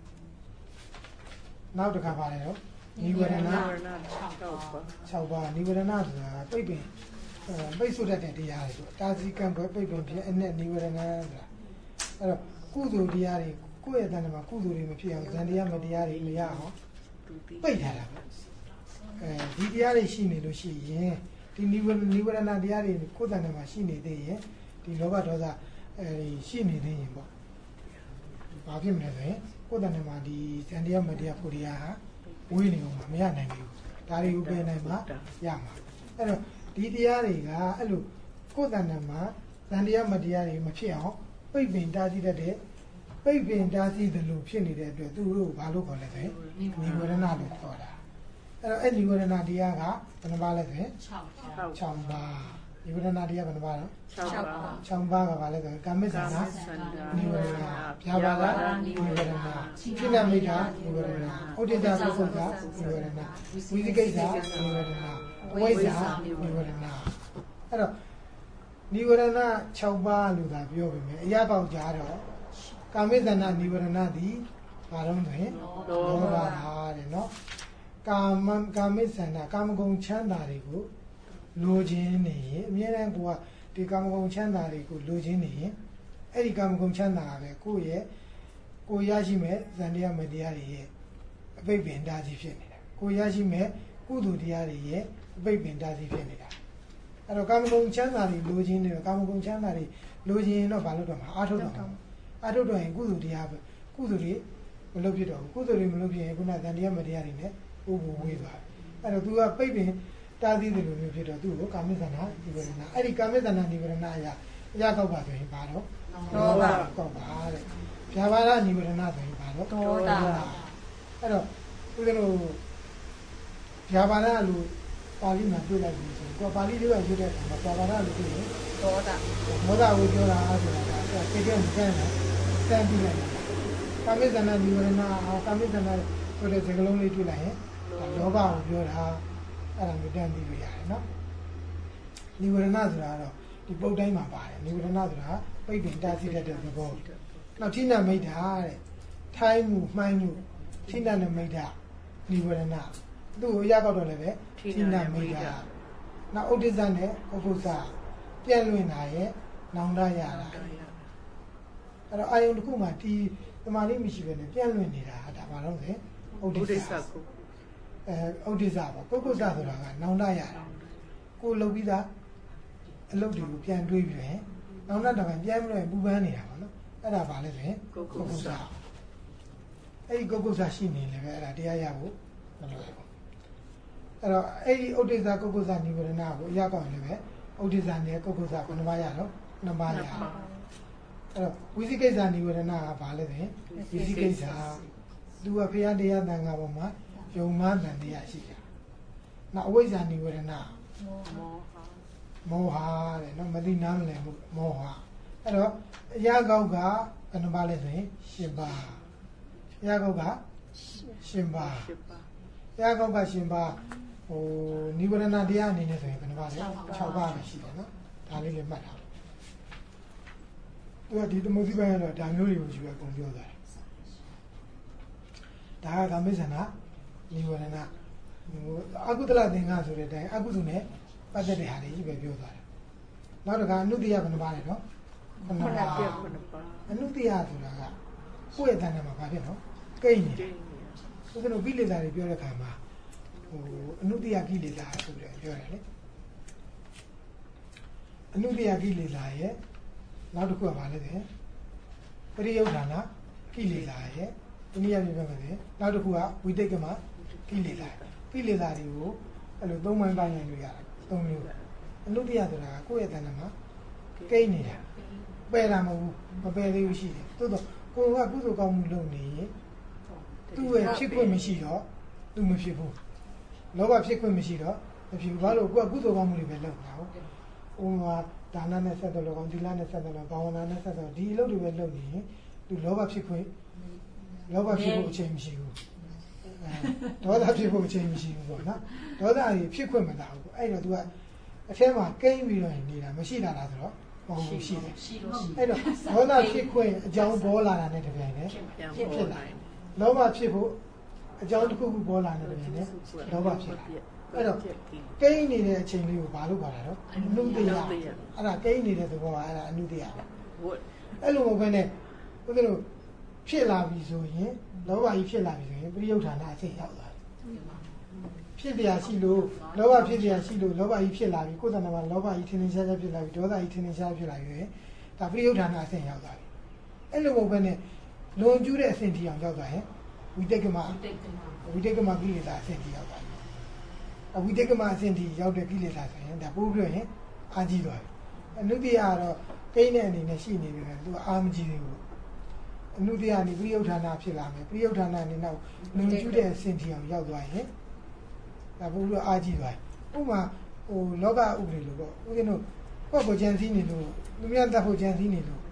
Speaker 2: နောက်တစ်ခါပါတယ်တော့နိဝရဏ6ပါးနိဝရဏဆိုတာပိတ်ပင်ပိတ်ဆို့တတ်တဲ့တရားတွေဆိုတာစီကံပဲပိတ်ပင်ဖြစ်အနဲ့နိဝရဏဆိုတာအဲ့တော့ကုသိုလ်တရားတွေကိုယ့်ရဲ့တဏ္ဍာမှာကုသိုလ်တွေမဖြစ်အောင်ဇန်တရားမတရားတွေမရအောင်ပိတ်ထားတာပဲဒီတရားတွေရှိနေလို့ရှိရင်ဒီနိဝရဏတရားတွေကိုယ့်တဏ္ဍာမှာရှိနေသေးရင်ဒီလောဘဒေါသရှိနေသေးရင်ပေါ့ဘာဖြစ်မလဲဆိုရင်ကိုယ်တဏ္ဍာမှာဒီဇန်တရားမတရားကိုတရားဟာဝေးနေအောင်မရနိုင်ဘူးဒါတွေကိုပြင်နိုင်မှာရမှာအဲ့တော့ဒီတရားတွေကအဲ့လိုကိုယ်တဏ္ဍာမှာဇန်တရားမတရားတွေမဖြစ်အောင်ပိတ်ပင်တားဆီးတတ်တဲ့ပိတ်ပင်တားဆီးတယ်လို့ဖြစ်နေတဲ့အတွက်သူတို့ဘာလို့ခေါ်လဲဆိုရင်နိဝရဏလို့ခေါ်တာအဲ့တော့အဲ့နိဝရဏတရားကဘယ်နှပါလဲဆိုရင်6ပါးနိဝရဏတရားဘယ်နှပါလဲ6ပါးကဘာလဲဆိုရင်ကာမိသနာနိဝရဏဗျာပါဒနိဝရဏစိနမိတာနိဝရဏဥဒိတပုဂ္ဂိုလ်ကနိဝရဏဝိသိကိစ္စနိဝရဏအဝိဇ္ဇာနိဝရဏအဲ့တော့နိဝရဏ6ပါးလို့သာပြောပေမဲ့အရာပေါက်ကြတော့ကာမိသနာနိဝရဏသည်ဘာလို့လဲလောဘပါတဲ့နော်ကာမိသနာကာမဂုဏ်ချမ်းသာတွေကိုလိုချင်နေရင်အမြဲတမ်းကိုကဒီကာမဂုဏ်ချမ်းသာတွေကိုလိုချင်နေရင်အဲ့ဒီကာမဂုဏ်ချမ်းသာကပဲကိုရရှိမဲ့ဇန်တရားမတရားတွေရဲ့အပိတ်ပင်တားစီဖြစ်နေတာကိုရရှိမဲ့ကုသိုလ်တရားတွေရဲ့အပိတ်ပင်တားစီဖြစ်နေတာအဲ့တော့ကာမဂုဏ်ချမ်းသာတွေလိုချင်နေတော့ကာမဂုဏ်ချမ်းသာတွေလိုချင်ရင်တော့ဘာလို့တော့မှာအာထုတ်တော့ရင်ကုသိုလ်တရားပဲကုသိုလ်တွေမလုပ်ဖြစ်တော့ဘူးကုသိုလ်တွေမလုပ်ဖြစ်ရင်ခုနဇန်တရားမတရားတွေနဲ့ဥပ္ပဝေးသွားတယ်အဲ့တော့ तू ကပိတ်ပင်တားသီးတယ်လို့မျိုးဖြစ်တော့သူ့ကိုကာမိသနာနိဝရဏအဲ့ဒီကာမိသနာနိဝရဏအရာကောက်ပါဆိုရင်ဘာတော့
Speaker 4: လောဘ
Speaker 2: ကောက်ပါတဲ့ဗျာပါဒနိဝရဏဆိုရင်ဘာတော့
Speaker 4: ဒေါသ
Speaker 2: အဲ့တော့ဦးဇင်းတို့ဗျာပါဒလို့ပါဠိမှာတွေ့လိုက်ပြီဆိုတော့ပါဠိလေးကရွတ်တဲ့အခါမှာဗျာပါဒလို့တွေ့ရင်
Speaker 4: ဒေါသ
Speaker 2: ကိုပြောတာဆိုတာကတကယ်မကျန်ဘူးတန်ပြီးလိုက်ကာမိသနာနိဝရဏကာမိသနာဆိုတဲ့စကားလုံးလေးတွေ့လိုက်ရင်လောဘကိုပြောတာအဲ့ဒါမျိုးတန်းပြီးလို့ရတယ်နော်နိဝရဏဆိုတာကတော့ဒီပုတ်တိုင်းမှာပါတယ်နိဝရဏဆိုတာပိတ်ပင်တားဆီးတတ်တဲ့သဘောနောက်ဌိနမိတ်တာတဲ့ထိုင်းမှုမှိုင်းမှုဌိနနမိတ်တာနိဝရဏသူ့ကိုအရာကောက်တော့လည်းပဲဌိနမိတ်တာနောက်ဥဒိစ္စနဲ့ဥပု္ပ္ပစာပြန့်လွင့်တာရဲ့နောင်တရတာအဲ့တော့အာယုန်တစ်ခုမှာဒီသမာဓိမရှိဘဲနဲ့ပြန့်လွင့်နေတာဒါဘာလို့လဲဥဒိစ္စဥဒိစ္စပေါ့ပုဂ္ဂုဇဆိုတာကနောင်တရတာကိုလှုပ်ပြီးသားအလုပ်တွေကိုပြန်တွေးပြီးရင်နောင်တတော့ပြန်ပြီးတော့ပူပန်းနေတာပါနော်အဲ့ဒါဘာလဲဆိုရင်ပုဂ္ဂုဇအဲ့ဒီပုဂ္ဂုဇရှိနေလည်းပဲအဲ့ဒါတရားရဖို့မလွယ်ဘူးအဲ့တော့အဲ့ဒီဥဒိစ္စပုဂ္ဂုဇနိဝရဏကိုအရကောင်းလည်းပဲဥဒိစ္စနဲ့ပုဂ္ဂုဇဘယ်နှပါးရတော့2ပါးရအဲ့တော့ဝိသိကိစ္စနိဝရဏကဘာလဲဆိုရင်ဝိသိကိစ္စသူကဖရာတရားတန်ခါပေါ်မှာယုံမှန်တန်တရားရှိတာနောက်အဝိဇ္ဇာနိဝရဏမောဟတဲ့နော်မသိနားမလည်မှုမောဟအဲ့တော့အရာကောက်ကဘယ်နှပါလဲဆိုရင်10ပါးအရာကောက်က10ပါးအရာကောက်က10ပါးဟိုနိဝရဏတရားအနေနဲ့ဆိုရင်ဘယ်နှပါလဲ6ပါးပဲရှိတယ်နော်ဒါလေးလည်းမှတ်ထားသူကဒီသမုဒ္ဒိပိုင်းကတော့ဒါမျိုးတွေကိုယူရကုန်ပြောသွားတယ်ဒါကကာမိစ္ဆန္ဒနိဝရဏအကုသလသင်္ကဆိုတဲ့အတိုင်းအကုသိုလ်နဲ့ပတ်သက်တဲ့ဟာတွေကြီးပဲပြောသွားတယ်နောက်တစ်ခါအနုတ္တိယဘယ်နှပါလဲနော်
Speaker 3: ခုနကပြောခုနပါ
Speaker 2: အနုတ္တိယဆိုတာကကိုယ့်ရဲ့တဏ္ဍာမှာဘာဖြစ်နော်ကိန်းနေတယ်ဦးဇင်းတို့ကိလေသာတွေပြောတဲ့ခါမှာအနုတ္တိယကိလေသာဆိုတယ်ပြောတယ်လေအနုတ္တိယကိလေသာရဲ့နောက်တစ်ခုကဘာလဲတဲ့ပရိယုဒ္ဓနာကိလေသာရဲ့ဒီနည်းပြပြမယ်တဲ့နောက်တစ်ခုကဝိတိတ်ကမကိလေသာတွေကိုအဲ့လိုသုံးပိုင်းပိုင်းနိုင်လို့ရတယ်သုံးမျိုးအနုတ္တိယဆိုတာကကိုယ့်ရဲ့တဏ္ဍာမှာကိန်းနေတာပယ်တာမဟုတ်ဘူးမပယ်သေးဘူးရှိတယ်သို့တော့ကိုယ်ကကုသိုလ်ကောင်းမှုလုပ်နေရင်သူ့ရဲ့ဖြစ်ခွင့်မရှိတော့သူမဖြစ်ဘူးလောဘဖြစ်ခွင့်မရှိတော့မဖြစ်ဘူးဘာလို့ကိုယ်ကကုသိုလ်ကောင်းမှုတွေပဲလုပ်နေတာဟုတ်ဥပမာဒါနနဲ့ဆက်တော်လောကောင်သီလနဲ့ဆက်တော်လောဘာဝနာနဲ့ဆက်တော်ဒီအလုပ်တွေပဲလုပ်နေရင်သူလောဘဖြစ်ခွင့်လောဘဖြစ်ဖို့အချိန်မရှိဘူးဒေါသဖြစ်ဖို့အချိန်မရှိဘူးပေါ့နော်ဒေါသကြီးဖြစ်ခွင့်မလာဘူးအဲ့တော့ तू ကအထဲမှာကိန်းပြီးတော့နေတာမရှိတာလားဆိုတော့မဟုတ်ဘူးရှိတယ်အဲ့တော့ဒေါသဖြစ်ခွင့်အကြောင်းပေါ်လာတာနဲ့တပြိုင်နက်ဖြစ်လာလောဘဖြစ်ဖို့အကြောင်းတစ်ခုခုပေါ်လာတဲ့တပြိုင်နက်လောဘဖြစ်လာအဲ့တော့ကိန်းနေတဲ့အချိန်လေးကိုဘာလို့ခေါ်တာတော့အနုတ္တိယအဲ့ဒါကိန်းနေတဲ့သဘောကအဲ့ဒါအနုတ္တိယပဲအဲ့လိုမဟုတ်ဘဲနဲ့ဘုရားတို့ဖြစ်လာပြီဆိုရင်လောဘကြီးဖြစ်လာပြီဆိုရင်ပရိယုဌာဏအချိန်ရောက်သွားတယ်ဖြစ်ပြရှိလို့လောဘဖြစ်ပြရှိလို့လောဘကြီးဖြစ်လာပြီကိုယ်တဏ္ဍာမှာလောဘကြီးထင်းထင်းရှားရှားဖြစ်လာပြီဒေါသကြီးထင်းထင်းရှားဖြစ်လာပြီဒါပရိယုဌာဏအချိန်ရောက်သွားပြီအဲ့လိုမဟုတ်ဘဲနဲ့လွန်ကျူးတဲ့အဆင့်ထိအောင်ရောက်သွားရင်ဝိတေကမကိလေသာအဆင့်ထိရောက်သွားပြီဝိတေကမအဆင့်ထိရောက်တဲ့ကိလေသာဆိုရင်ဒါပို့ပြီးရင်အာကြီးသွားပြီအနုတ္တိယကတော့ကိန်းတဲ့အနေနဲ့ရှိနေပြီလေသူအာမကြီးသေးဘူးအနုတ္တိယနေပရိယုဌာဏဖြစ်လာမယ်ပရိယုဌာဏအနေနဲ့လွန်ကျူးတဲ့အဆင့်ထိအောင်ရောက်သွားရင်ဒါပို့ပြီးအာကြီးသွားပြီဥပမာလောကဥပဒေလို့ပေါ့ဦးဇင်းတို့ကိုယ့်ကိုကြံစည်နေလို့လူများတတ်ဖို့ကြံစည်နေလို့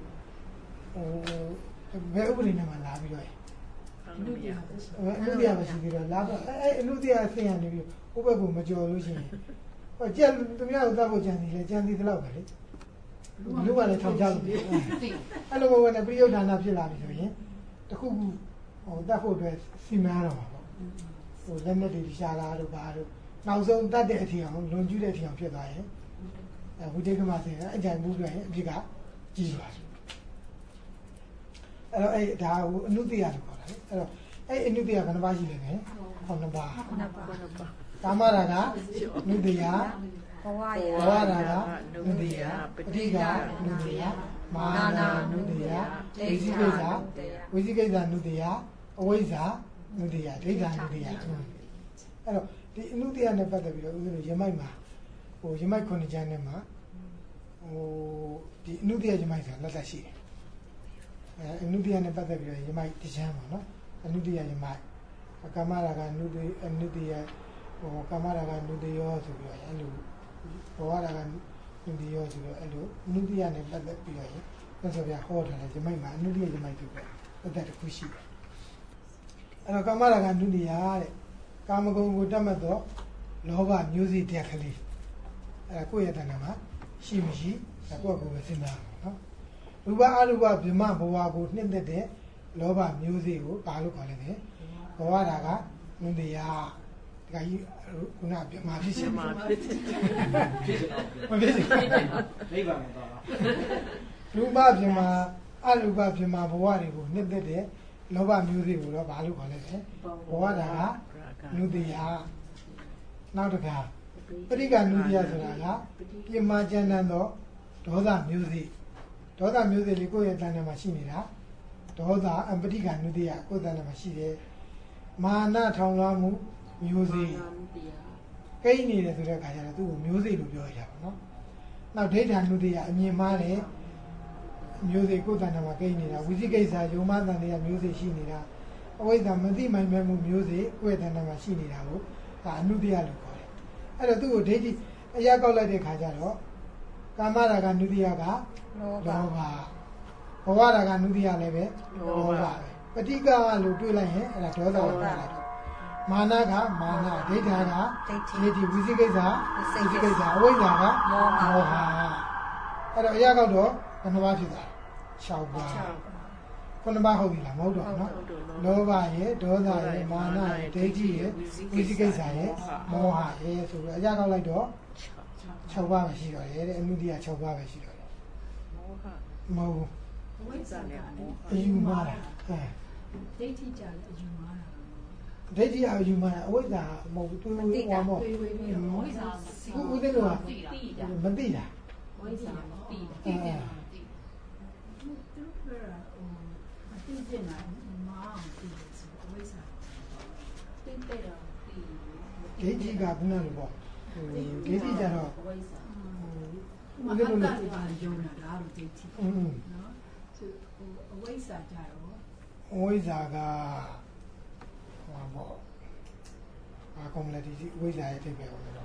Speaker 2: ဘယ်ဥပဒေနဲ့မှလာပြီးတော့အနုတ္တိယမရှိသေးတော့လာတော့အဲ့အနုတ္တိယဆင်းရနေပြီးဥပ္ပကိုမကြော်လို့ရှိရင်ကြက်သူများကိုတတ်ဖို့ကြံစည်လေကြံစည်သလောက်ပဲလေလူကလည်းထောင်ချလို့အဲ့လိုပဲနဲ့ပရိယုဌာဏဖြစ်လာပြီဆိုရင်တခုခုတတ်ဖို့အတွက်စီမံရတော့မှာပေါ့လက်နဲ့တွေရှာလာတော့ဘာလို့နောက်ဆုံးတတ်တဲ့အထီအောင်လွန်ကျူးတဲ့အထီအောင်ဖြစ်သွားရင်ဝိတေကမဆင်းအကြိုင်မှုပြရင်အဖြစ်ကကြီးသွားတယ်အဲ့တော့ဒါကိုအနုတ္တိယလို့ခေါ်တာလေအဲ့တော့အဲ့အနုတ္တိယဘယ်နှပါးရှိလဲလဲ9ပါးကာမရာဂနုတ္တိယဘဝရာဂနုတ္တိယပဋိက္ခနုတ္တိယမာနနုတ္တိယဝိသိကိစ္စနုတ္တိယအဝိဇ္ဇာနုတ္တိယဒိဋ္ဌာနုတ္တိယအဲ့တော့ဒီအနုတ္တိယနဲ့ပတ်သက်ပြီးတော့ဦးဇင်းတို့ရမိုက်မှာရမိုက်9ကျမ်းထဲမှာဒီအနုတ္တိယရမိုက်ဆိုတာလက်သက်ရှိတယ်အနုတ္တိယနဲ့ပတ်သက်ပြီးတော့ယမိုက်တရားပါနော်အနုတ္တိယယမိုက်ကာမရာဂအနုတ္တိယကာမရာဂနုတ္တိယောဆိုပြီးတော့အဲ့လိုဘဝရာဂနုတ္တိယောဆိုတော့အဲ့လိုအနုတ္တိယနဲ့ပတ်သက်ပြီးတော့ဆက်ဆိုပြဟောထားတယ်ယမိုက်မှာအနုတ္တိယယမိုက်ဆိုပြီးပတ်သက်တစ်ခုရှိတယ်အဲ့တော့ကာမရာဂနုတ္တိယတဲ့ကာမဂုဏ်ကိုတတ်မှတ်တော့လောဘမျိုးစိတက်ကလေးအဲ့ကိုယ့်ရဲ့တဏ္ဍာမှာရှိမရှိကိုယ့်ကိုယ်ပဲစဉ်းစားအောင်နော်ရူပအရူပဗြဟ္မဘဝကိုနှစ်သက်တဲ့လောဘမျိုးစေ့ကိုဘာလို့ခေါ်လဲဘဝရာကနုတ္တိယဒီကကြီးခုနဗြဟ္မာဖြစ်ရှင်မဖြစ်နိဗ္ဗာန်မှာသွားရူပဗြဟ္မာအရူပဗြဟ္မာဘဝတွေကိုနှစ်သက်တဲ့လောဘမျိုးစေ့ကိုတော့ဘာလို့ခေါ်လဲဘဝရာကနုတ္တိယနောက်တစ်ခါပဋိက္ခနုတ္တိယဆိုတာကပြမကျမ်းတန်သောဒေါသမျိုးစေ့ဒေါသမျိုးစေ့လေးကိုယ့်ရဲ့တဏ္ဍာမှာရှိနေတာဒေါသအပဋိက္ခနုတ္တိယကိုယ့်တဏ္ဍာမှာရှိတယ်မာနထောင်လွှားမှုမျိုးစေ့ကိန်းနေတယ်ဆိုတဲ့အခါကျတော့သူ့ကိုမျိုးစေ့လို့ပြောရတာပေါ့နော်နောက်ဒိဋ္ဌာနုတ္တိယအမြင်မှားတယ်မျိုးစေ့ကိုယ့်တဏ္ဍာမှာကိန်းနေတာဝိသိကိစ္စယုံမတန်တရားမျိုးစေ့ရှိနေတာအဝိဇ္ဇာမသိမိုင်မဲမှုမျိုးစေ့ကိုယ့်ရဲ့တဏ္ဍာမှာရှိနေတာကိုဒါအနုတ္တိယလို့ခေါ်တယ်အဲ့တော့သူ့ကိုဒိဋ္ဌိအရာကောက်လိုက်တဲ့အခါကျတော့ကာမရာဂနုတ္တိယကလောဘဘဝရာဂနုတ္တိယလည်းပဲလောဘပဲပဋိက္ခလို့တွေးလိုက်ရင်အဲ့ဒါဒေါသကိုပြောလိုက်တော့မာနကမာနဒိဋ္ဌာကဒိဋ္ဌိဝိသိကိစ္စအဝိဇ္ဇာကမောဟအဲ့တော့အရာကောက်တော့ဘယ်နှပါးဖြစ်သွားလဲ 6ပါး9ပါးဟုတ်ပြီလားမဟုတ်တော့နော်လောဘရဲ့ဒေါသရဲ့မာနရဲ့ဒိဋ္ဌိရဲ့ဝိသိကိစ္စရဲ့မောဟရဲ့ဆိုပြီးအရာကောက်လိုက်တော့6ပါးပဲရှိတော့တယ်တဲ့အနုတ္တိယ6ပါးပဲရှိတော့တယ်မဟုတ်ဘူး
Speaker 3: ဝိဇ္ဇာနဲ့မောဟ
Speaker 2: အယူမှားတာ
Speaker 1: ဒိဋ္ဌိကြတယ်အယူမှားတာ
Speaker 2: ဒိဋ္ဌိအယူမှားတာအဝိဇ္ဇာမဟုတ်ဘူးသူဟောမော
Speaker 1: ဝိဇ္ဇာ
Speaker 2: ဦးသိန်းကမသိတာ
Speaker 1: ဝိဇ္ဇာမသိတာ
Speaker 3: သိတယ်
Speaker 1: သူပြောတာဟိုအသိကျင်တာမအောင်သိတယ်ဆိုဝိဇ္ဇာသိတဲ့တော့သိ
Speaker 2: ဒိဋ္ဌိကခုနလိုပေါ့ဒိဋ္ဌိကြတော့
Speaker 1: ဝိဇ္ဇာ
Speaker 2: ဦးသိန်းလို
Speaker 1: တာပါယုံတာဒါလို့ဒိဋ္ဌိနော်သူအဝိဇ္ဇာကြတော့
Speaker 2: အဝိဇ္ဇာကဟောပေါ့အာကွန်ပလက်တီအဝိဇ္ဇာရဲ့အဓိပ္ပာယ်ကိုတော့
Speaker 1: ဒါ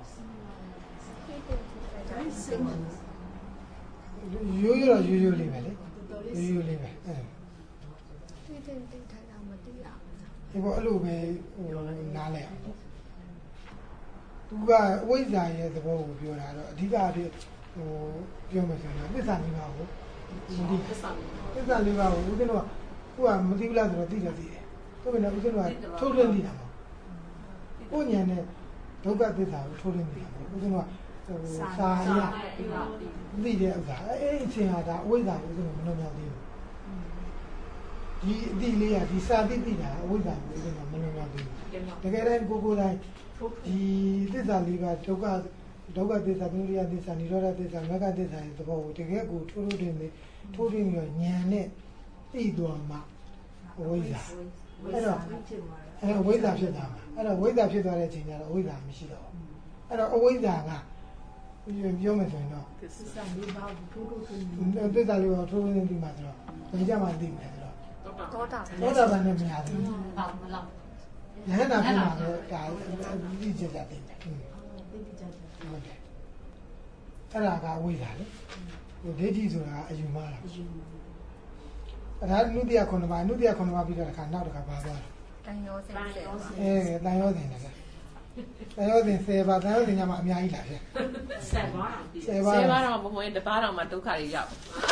Speaker 1: စိတ်ဝင်
Speaker 2: ရိုးရိုးတော့ရိုးရိုးလေးပဲလေရိုးရိုးလေးပဲ
Speaker 5: တွေ့တဲ့တိတ်ထိုင်တာမသိရဘူး
Speaker 2: ဒီပေါ်အဲ့လိုပဲနားလဲအောင်သူကအဝိဇ္ဇာရဲ့သဘောကိုပြောတာတော့အဓိကအဖြစ်ပြောမယ်ဆိုရင်သစ္စာလေးပါးကိုမသိသစ္စာလေးပါးကိုဦးဇင်းတို့ကခုကမသိဘူးလားဆိုတော့သိတယ်သိတယ်သူကလည်းဦးဇင်းတို့ကထုတ်ထွင်းသိတာမဟုတ်ကိုဉာဏ်နဲ့ဒုက္ခသစ္စာကိုထုတ်ထွင်းသိတာမဟုတ်ဦးဇင်းတို့ကစာရသိတဲ့ဥစ္စာအဲ့အချင်းဟာဒါအဝိဇ္ဇာကိုဦးဇင်းတို့မနှောမြောက်သေးဘူးဒီအတိလေးကဒီစာသိတာအဝိဇ္ဇာကိုဦးဇင်းတို့မနှောမြောက်သေးဘူးတကယ်တမ်းကိုယ်တိုင်ဒီသစ္စာလေးပါဒုက္ခသစ္စာသမုဒယသစ္စာនិရောဓသစ္စာမဂ္ဂသစ္စာရဲ့သဘောကိုတကယ်ကိုထိုးထွင်းပြီးတော့ဉာဏ်နဲ့သိသွားမှအဝိဇ္ဇာအဲ့တော့အဝိဇ္ဇာဖြစ်သွားမှာအဲ့တော့ဝိဇ္ဇာဖြစ်သွားတဲ့အချိန်ကျတော့အဝိဇ္ဇာမရှိတော့ဘူးအဲ့တော့အဝိဇ္ဇာကပြောမယ်ဆိုရင်တော့
Speaker 1: သစ္စာလေးပါးကိုထိုးထွင်း
Speaker 2: သစ္စာလေးပါထိုးထွင်းပြီးမှဆိုတော့ဘယ်ကြမှာသိမယ်ဆိုတော့
Speaker 5: သောတာ
Speaker 2: သောတာပန်နဲ့မရဘူး
Speaker 1: ပေါ့မလောက်
Speaker 2: ယဟန္တာဖြစ်မှာလည်းဒါသိကြကြသိတယ်
Speaker 1: သိတိကြတယ်
Speaker 2: ဟုတ်တယ်အဲ့ဒါကအဝိဇ္ဇာလေဟိုဒိဋ္ဌိဆိုတာအယူမှားတာ
Speaker 1: အယူ
Speaker 2: အဲ့ဒါနုတ္တိယ9ပါးနုတ္တိယ9ပါးပြီးတော့တစ်ခါနောက်တစ်ခါပါသွားတယ်
Speaker 5: တန်ရောစင်စင်
Speaker 2: တန်ရောစဉ်တယ်တန်ရောစဉ်10ပါးတန်ရောစဉ်ညမှာအများကြီးလာဖြစ်
Speaker 3: ဆက်ပါအောင်ဒီ
Speaker 2: 10ပါး
Speaker 4: ဆယ်ပါးတော့မဟုတ်ရင်တစ်ပါးတော့မှဒုက္ခတွေရောက်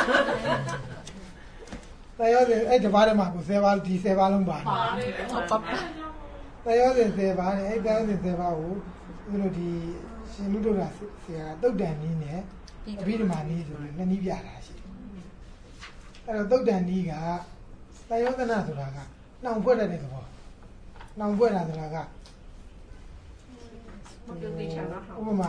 Speaker 2: တန်ရောစဉ်အဲ့ဒီပါးထဲမှာကို10ပါးဒီ10ပါးလုံးပါတယ်
Speaker 4: ဟုတ်ပါ
Speaker 2: တန်ရောစဉ်10ပါးနဲ့အဲ့တန်ရောစဉ်10ပါးကိုသူတို့ဒီရှင်လူတို့ကဆရာတုတ်တန်နည်းနဲ့အဘိဓမ္မာနည်းဆိုလို့နှစ်နည်းပြတာရှိတယ်အဲ့တော့တုတ်တန်နည်းကတန်ရောသနာဆိုတာကနှောင်ဖွဲ့တဲ့သဘောနှောင်ဖွဲ့တာဆိုတာက
Speaker 3: မတူသေးချာတော့
Speaker 2: ဥပမာ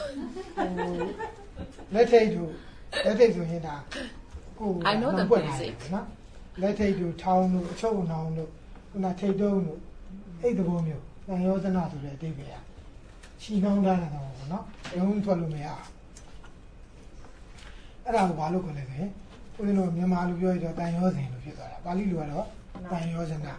Speaker 2: လက်ထိတ်ဆိုရင်ဒါကိုနော်လက်ထိတ်တို့ထောင်းတို့အချုပ်နှောင်းတို့ခုနထိတ်တုံးတို့အဲ့ဒီဘောမျိုးတန်ရောသနာဆိုတဲ့အတိတ်ပဲချီနှောင်းထားတာတော့ပေါ့နော်ရုံးထွက်လို့မရအဲ့ဒါကိုဘာလို့ခေါ်လဲဆိုရင်ဦးဇင်းတို့မြန်မာလိုပြောရတော့တန်ရောစဉ်လို့ဖြစ်သွားတာပါဠိလိုကတော့တန်ရောဇနာ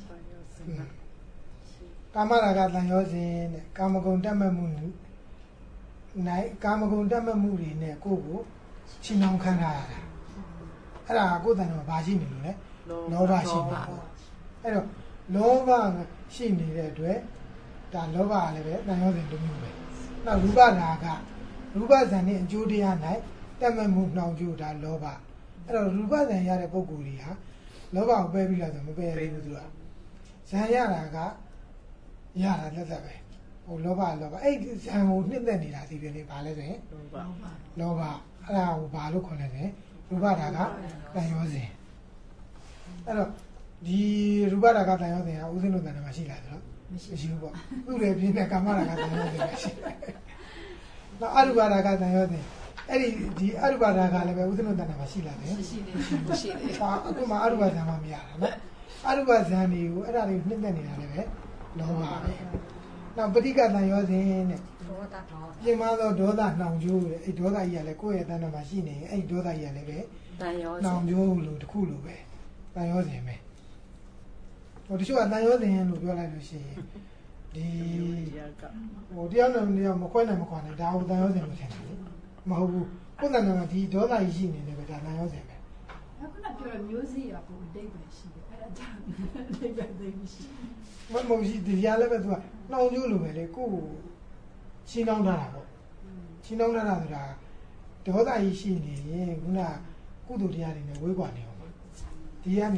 Speaker 2: ကာမရာဂတန်ရောစဉ်တဲ့ကာမဂုဏ်တက်မဲ့မှုနိုင်ကာမဂုဏ်တက်မဲ့မှုတွေနဲ့ကိုယ့်ကိုချီနှောင်းခံထားရတာအဲ့ဒါကိုယ်တန်တော့ဘာရှိနေလို့လဲလောဘရှိနေလို့အဲ့တော့လောဘရှိနေတဲ့အတွက်ဒါလောဘကလည်းပဲတန်ရောစဉ်တစ်မျိုးပဲနောက်ရူပရာဂရူပဇံနဲ့အကျိုးတရား၌တက်မဲ့မှုနှောင်ကြိုးဒါလောဘအဲ့တော့ရူပဇံရတဲ့ပုဂ္ဂိုလ်တွေဟာလောဘကိုပယ်ပြီးလာဆိုမပယ်ရဘူးသူကဇံရတာကရတာလက်သက်ပဲဟိုလောဘအဲ့ဇံကိုနှစ်သက်နေတာဒီပြင်းလေးဘာလဲဆိုရင်လောဘအဲ့ဒါကိုဘာလို့ခေါ်လဲဆိုရင်ရူပရာဂတန်ရောစဉ်အဲ့တော့ဒီရူပရာဂတန်ရောစဉ်ကဥစဉ်လို့တန်တယ်မှာရှိလားဆိုတော့မရှိဘူးပေါ့သူ့လည်းပြင်းတဲ့ကာမရာဂတန်ရောစဉ်ပဲရှိတယ်နောက်အရူပရာဂတန်ရောစဉ်အဲ့ဒီအရူပရာဂလည်းပဲဥစဉ်လို့တန်တယ်မှာရှိလားတယ်
Speaker 1: ရှိတယ်
Speaker 4: ရှိတယ်
Speaker 2: အခုမှအရူပဇံမှမရတာနော်အရူပဇံတွေကိုအဲ့ဒါတွေနှစ်သက်နေတာလည်းပဲလောဘပဲနောက်ပဋိက္ခတန်ရောစဉ်တဲ့
Speaker 5: သောတာ
Speaker 2: ပြင်မာသောဒေါသနှောင်ကြိုးတဲ့အဲ့ဒေါသကြီးကလည်းကိုယ့်ရဲ့တဏ္ဍာမှာရှိနေရင်အဲ့ဒေါသကြီးကလည်းပဲ
Speaker 4: တန်ရော
Speaker 2: နှောင်ကြိုးလို့တစ်ခုလိုပဲတန်ရောစဉ်ပဲဟိုတချို့ကတန်ရောစဉ်လို့ပြောလိုက်လို့ရှိရင်ဒီဟိုတရားနဲ့တရားမခွဲနိုင်မခွာနိုင်ဒါကိုတန်ရောစဉ်လို့ထင်တယ်လေမဟုတ်ဘူးကိုယ်တဏ္ဍာမှာဒီဒေါသကြီးရှိနေတယ်ပဲဒါတန်ရောစဉ်ပဲ
Speaker 1: အခုနပြောရမျိုးစေ့ရကိုအတိတ်ပဲရှိတယ်အဲ့ဒါကြောင့်အတိတ်ပဲသိမရှိ
Speaker 2: မဟုတ်ရှိဒီရားလည်းပဲသူကနှောင်ကြိုးလိုပဲလေကိုယ်ကိုရှင်းနှောင်းထားတာပေါ့ရှင်းနှောင်းထားတာဆိုတာဒေါသကြီးရှိနေရင်ခုနကုသိုလ်တရားတွေနဲ့ဝေးကွာနေအောင်ပါဒီကနေ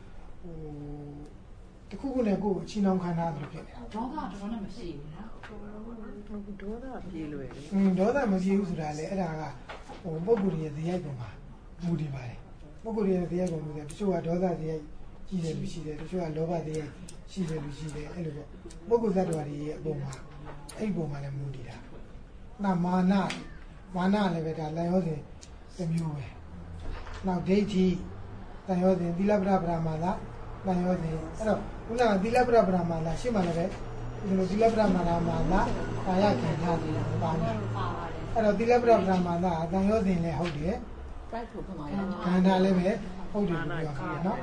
Speaker 2: တခုခုနဲ့ကိုယ်အချင်းအောင်ခံထားတယ်လို့ဖြစ်နေတာ
Speaker 1: ဒေါသတော်နဲ့မရှိဘူးနော်
Speaker 3: ဒေါသပြေးလွယ်တယ်
Speaker 2: ဒေါသမမရှိဘူးဆိုတာလေအဲ့ဒါကပုဂ္ဂိုလ်ရဲ့ဇယိုက်ပုံမှာမူတည်ပါတယ်ပုဂ္ဂိုလ်ရဲ့ဇယိုက်ပုံမူတယ်တချို့ကဒေါသဇယိုက်ကြီးတယ်လူရှိတယ်တချို့ကလောဘဇယိုက်ရှိတယ်လူရှိတယ်အဲ့လိုပေါ့ပုဂ္ဂိုလ်သတ္တဝါတွေရဲ့အပုံမှာအဲ့ပုံမှာလည်းမူတည်တာနောက်မာနလည်းပဲဒါလန်ရောစဉ်တစ်မျိုးပဲနောက်ဒိဋ္ဌိတန်ရောစဉ်သီလပဒပရမာလာတန်ရောစဉ်အဲ့တော့ခုနကသီလပဒပရမာလာရှင်းမှလည်းပဲဒီလိုသီလပဒမာလာကာယကံထားတယ်ပါနေအဲ့တော့သီလပဒပရမာလာတန်ရောစဉ်လည်းဟုတ်တယ်
Speaker 4: pride ကိုပမာရ
Speaker 2: ခန္ဓာလည်းပဲဟုတ်တယ်လို့ပြောတာနော်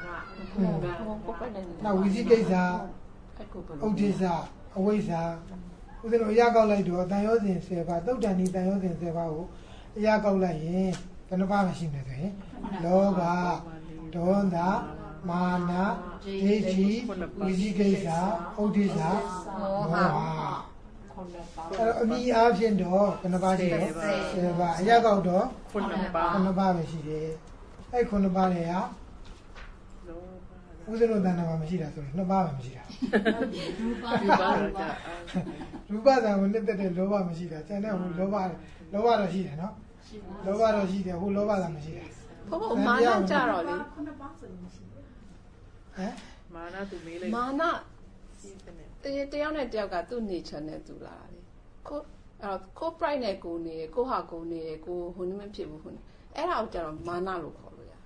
Speaker 2: နောက်ဝိသိကိစ္စ
Speaker 4: အဲ့ကိုဘယ်
Speaker 2: ဥဒိစ္စအဝိဇ္ဇာဦးဇင်းတို့အရာကောက်လိုက်တော့တန်ရောစဉ်10ပါးသုတ်တန်ဤတန်ရောစဉ်10ပါးကိုအရာကောက်လိုက်ရင်ဘယ်နှပါးမရှိမလဲဆိုရင်လောဘဒေါသမာနဒိဋ္ဌိဝိသိကိစ္စဥဒိစ္စမောဟအဲ့တော့အမိအားဖြင့်တော့ဘယ်နှပါးရှိလဲ10ပါးအရာကောက်တော့
Speaker 3: 9 ပါး
Speaker 2: 9ပါးပဲရှိတယ်အဲ့9ပါးတွေကဦးဇင်းတို့တဏ္ဍာမှာမရှိတာဆိုရင်2ပါးပဲမရှိတာ
Speaker 3: ဒီပါတော့ကြာ
Speaker 2: ရူပဇာကိုနှစ်သက်တဲ့လောဘမရှိတာကျန်တဲ့ဟိုလောဘတော့ရှိတယ်နော်လောဘတော့ရှိတယ်ဟိုလောဘသာမရှိတာ
Speaker 4: ဘုံမာနကြတော့လေ
Speaker 1: ခုနပါဆိုရင်ရှိတယ်
Speaker 2: ဟမ်
Speaker 3: မာနသူမေးလိုက်
Speaker 4: မာန
Speaker 3: စီးတဲ့
Speaker 4: တယောက်နဲ့တယောက်ကသူ့ nature နဲ့သူလာတယ်ကိုကို pride နဲ့ကိုနေကိုဟာကိုနေကိုဟိုနည်းမဖြစ်ဘူးဟိုနေအဲ့ဒါကိုကြတော့မာနလို့ခေါ်လို့ရ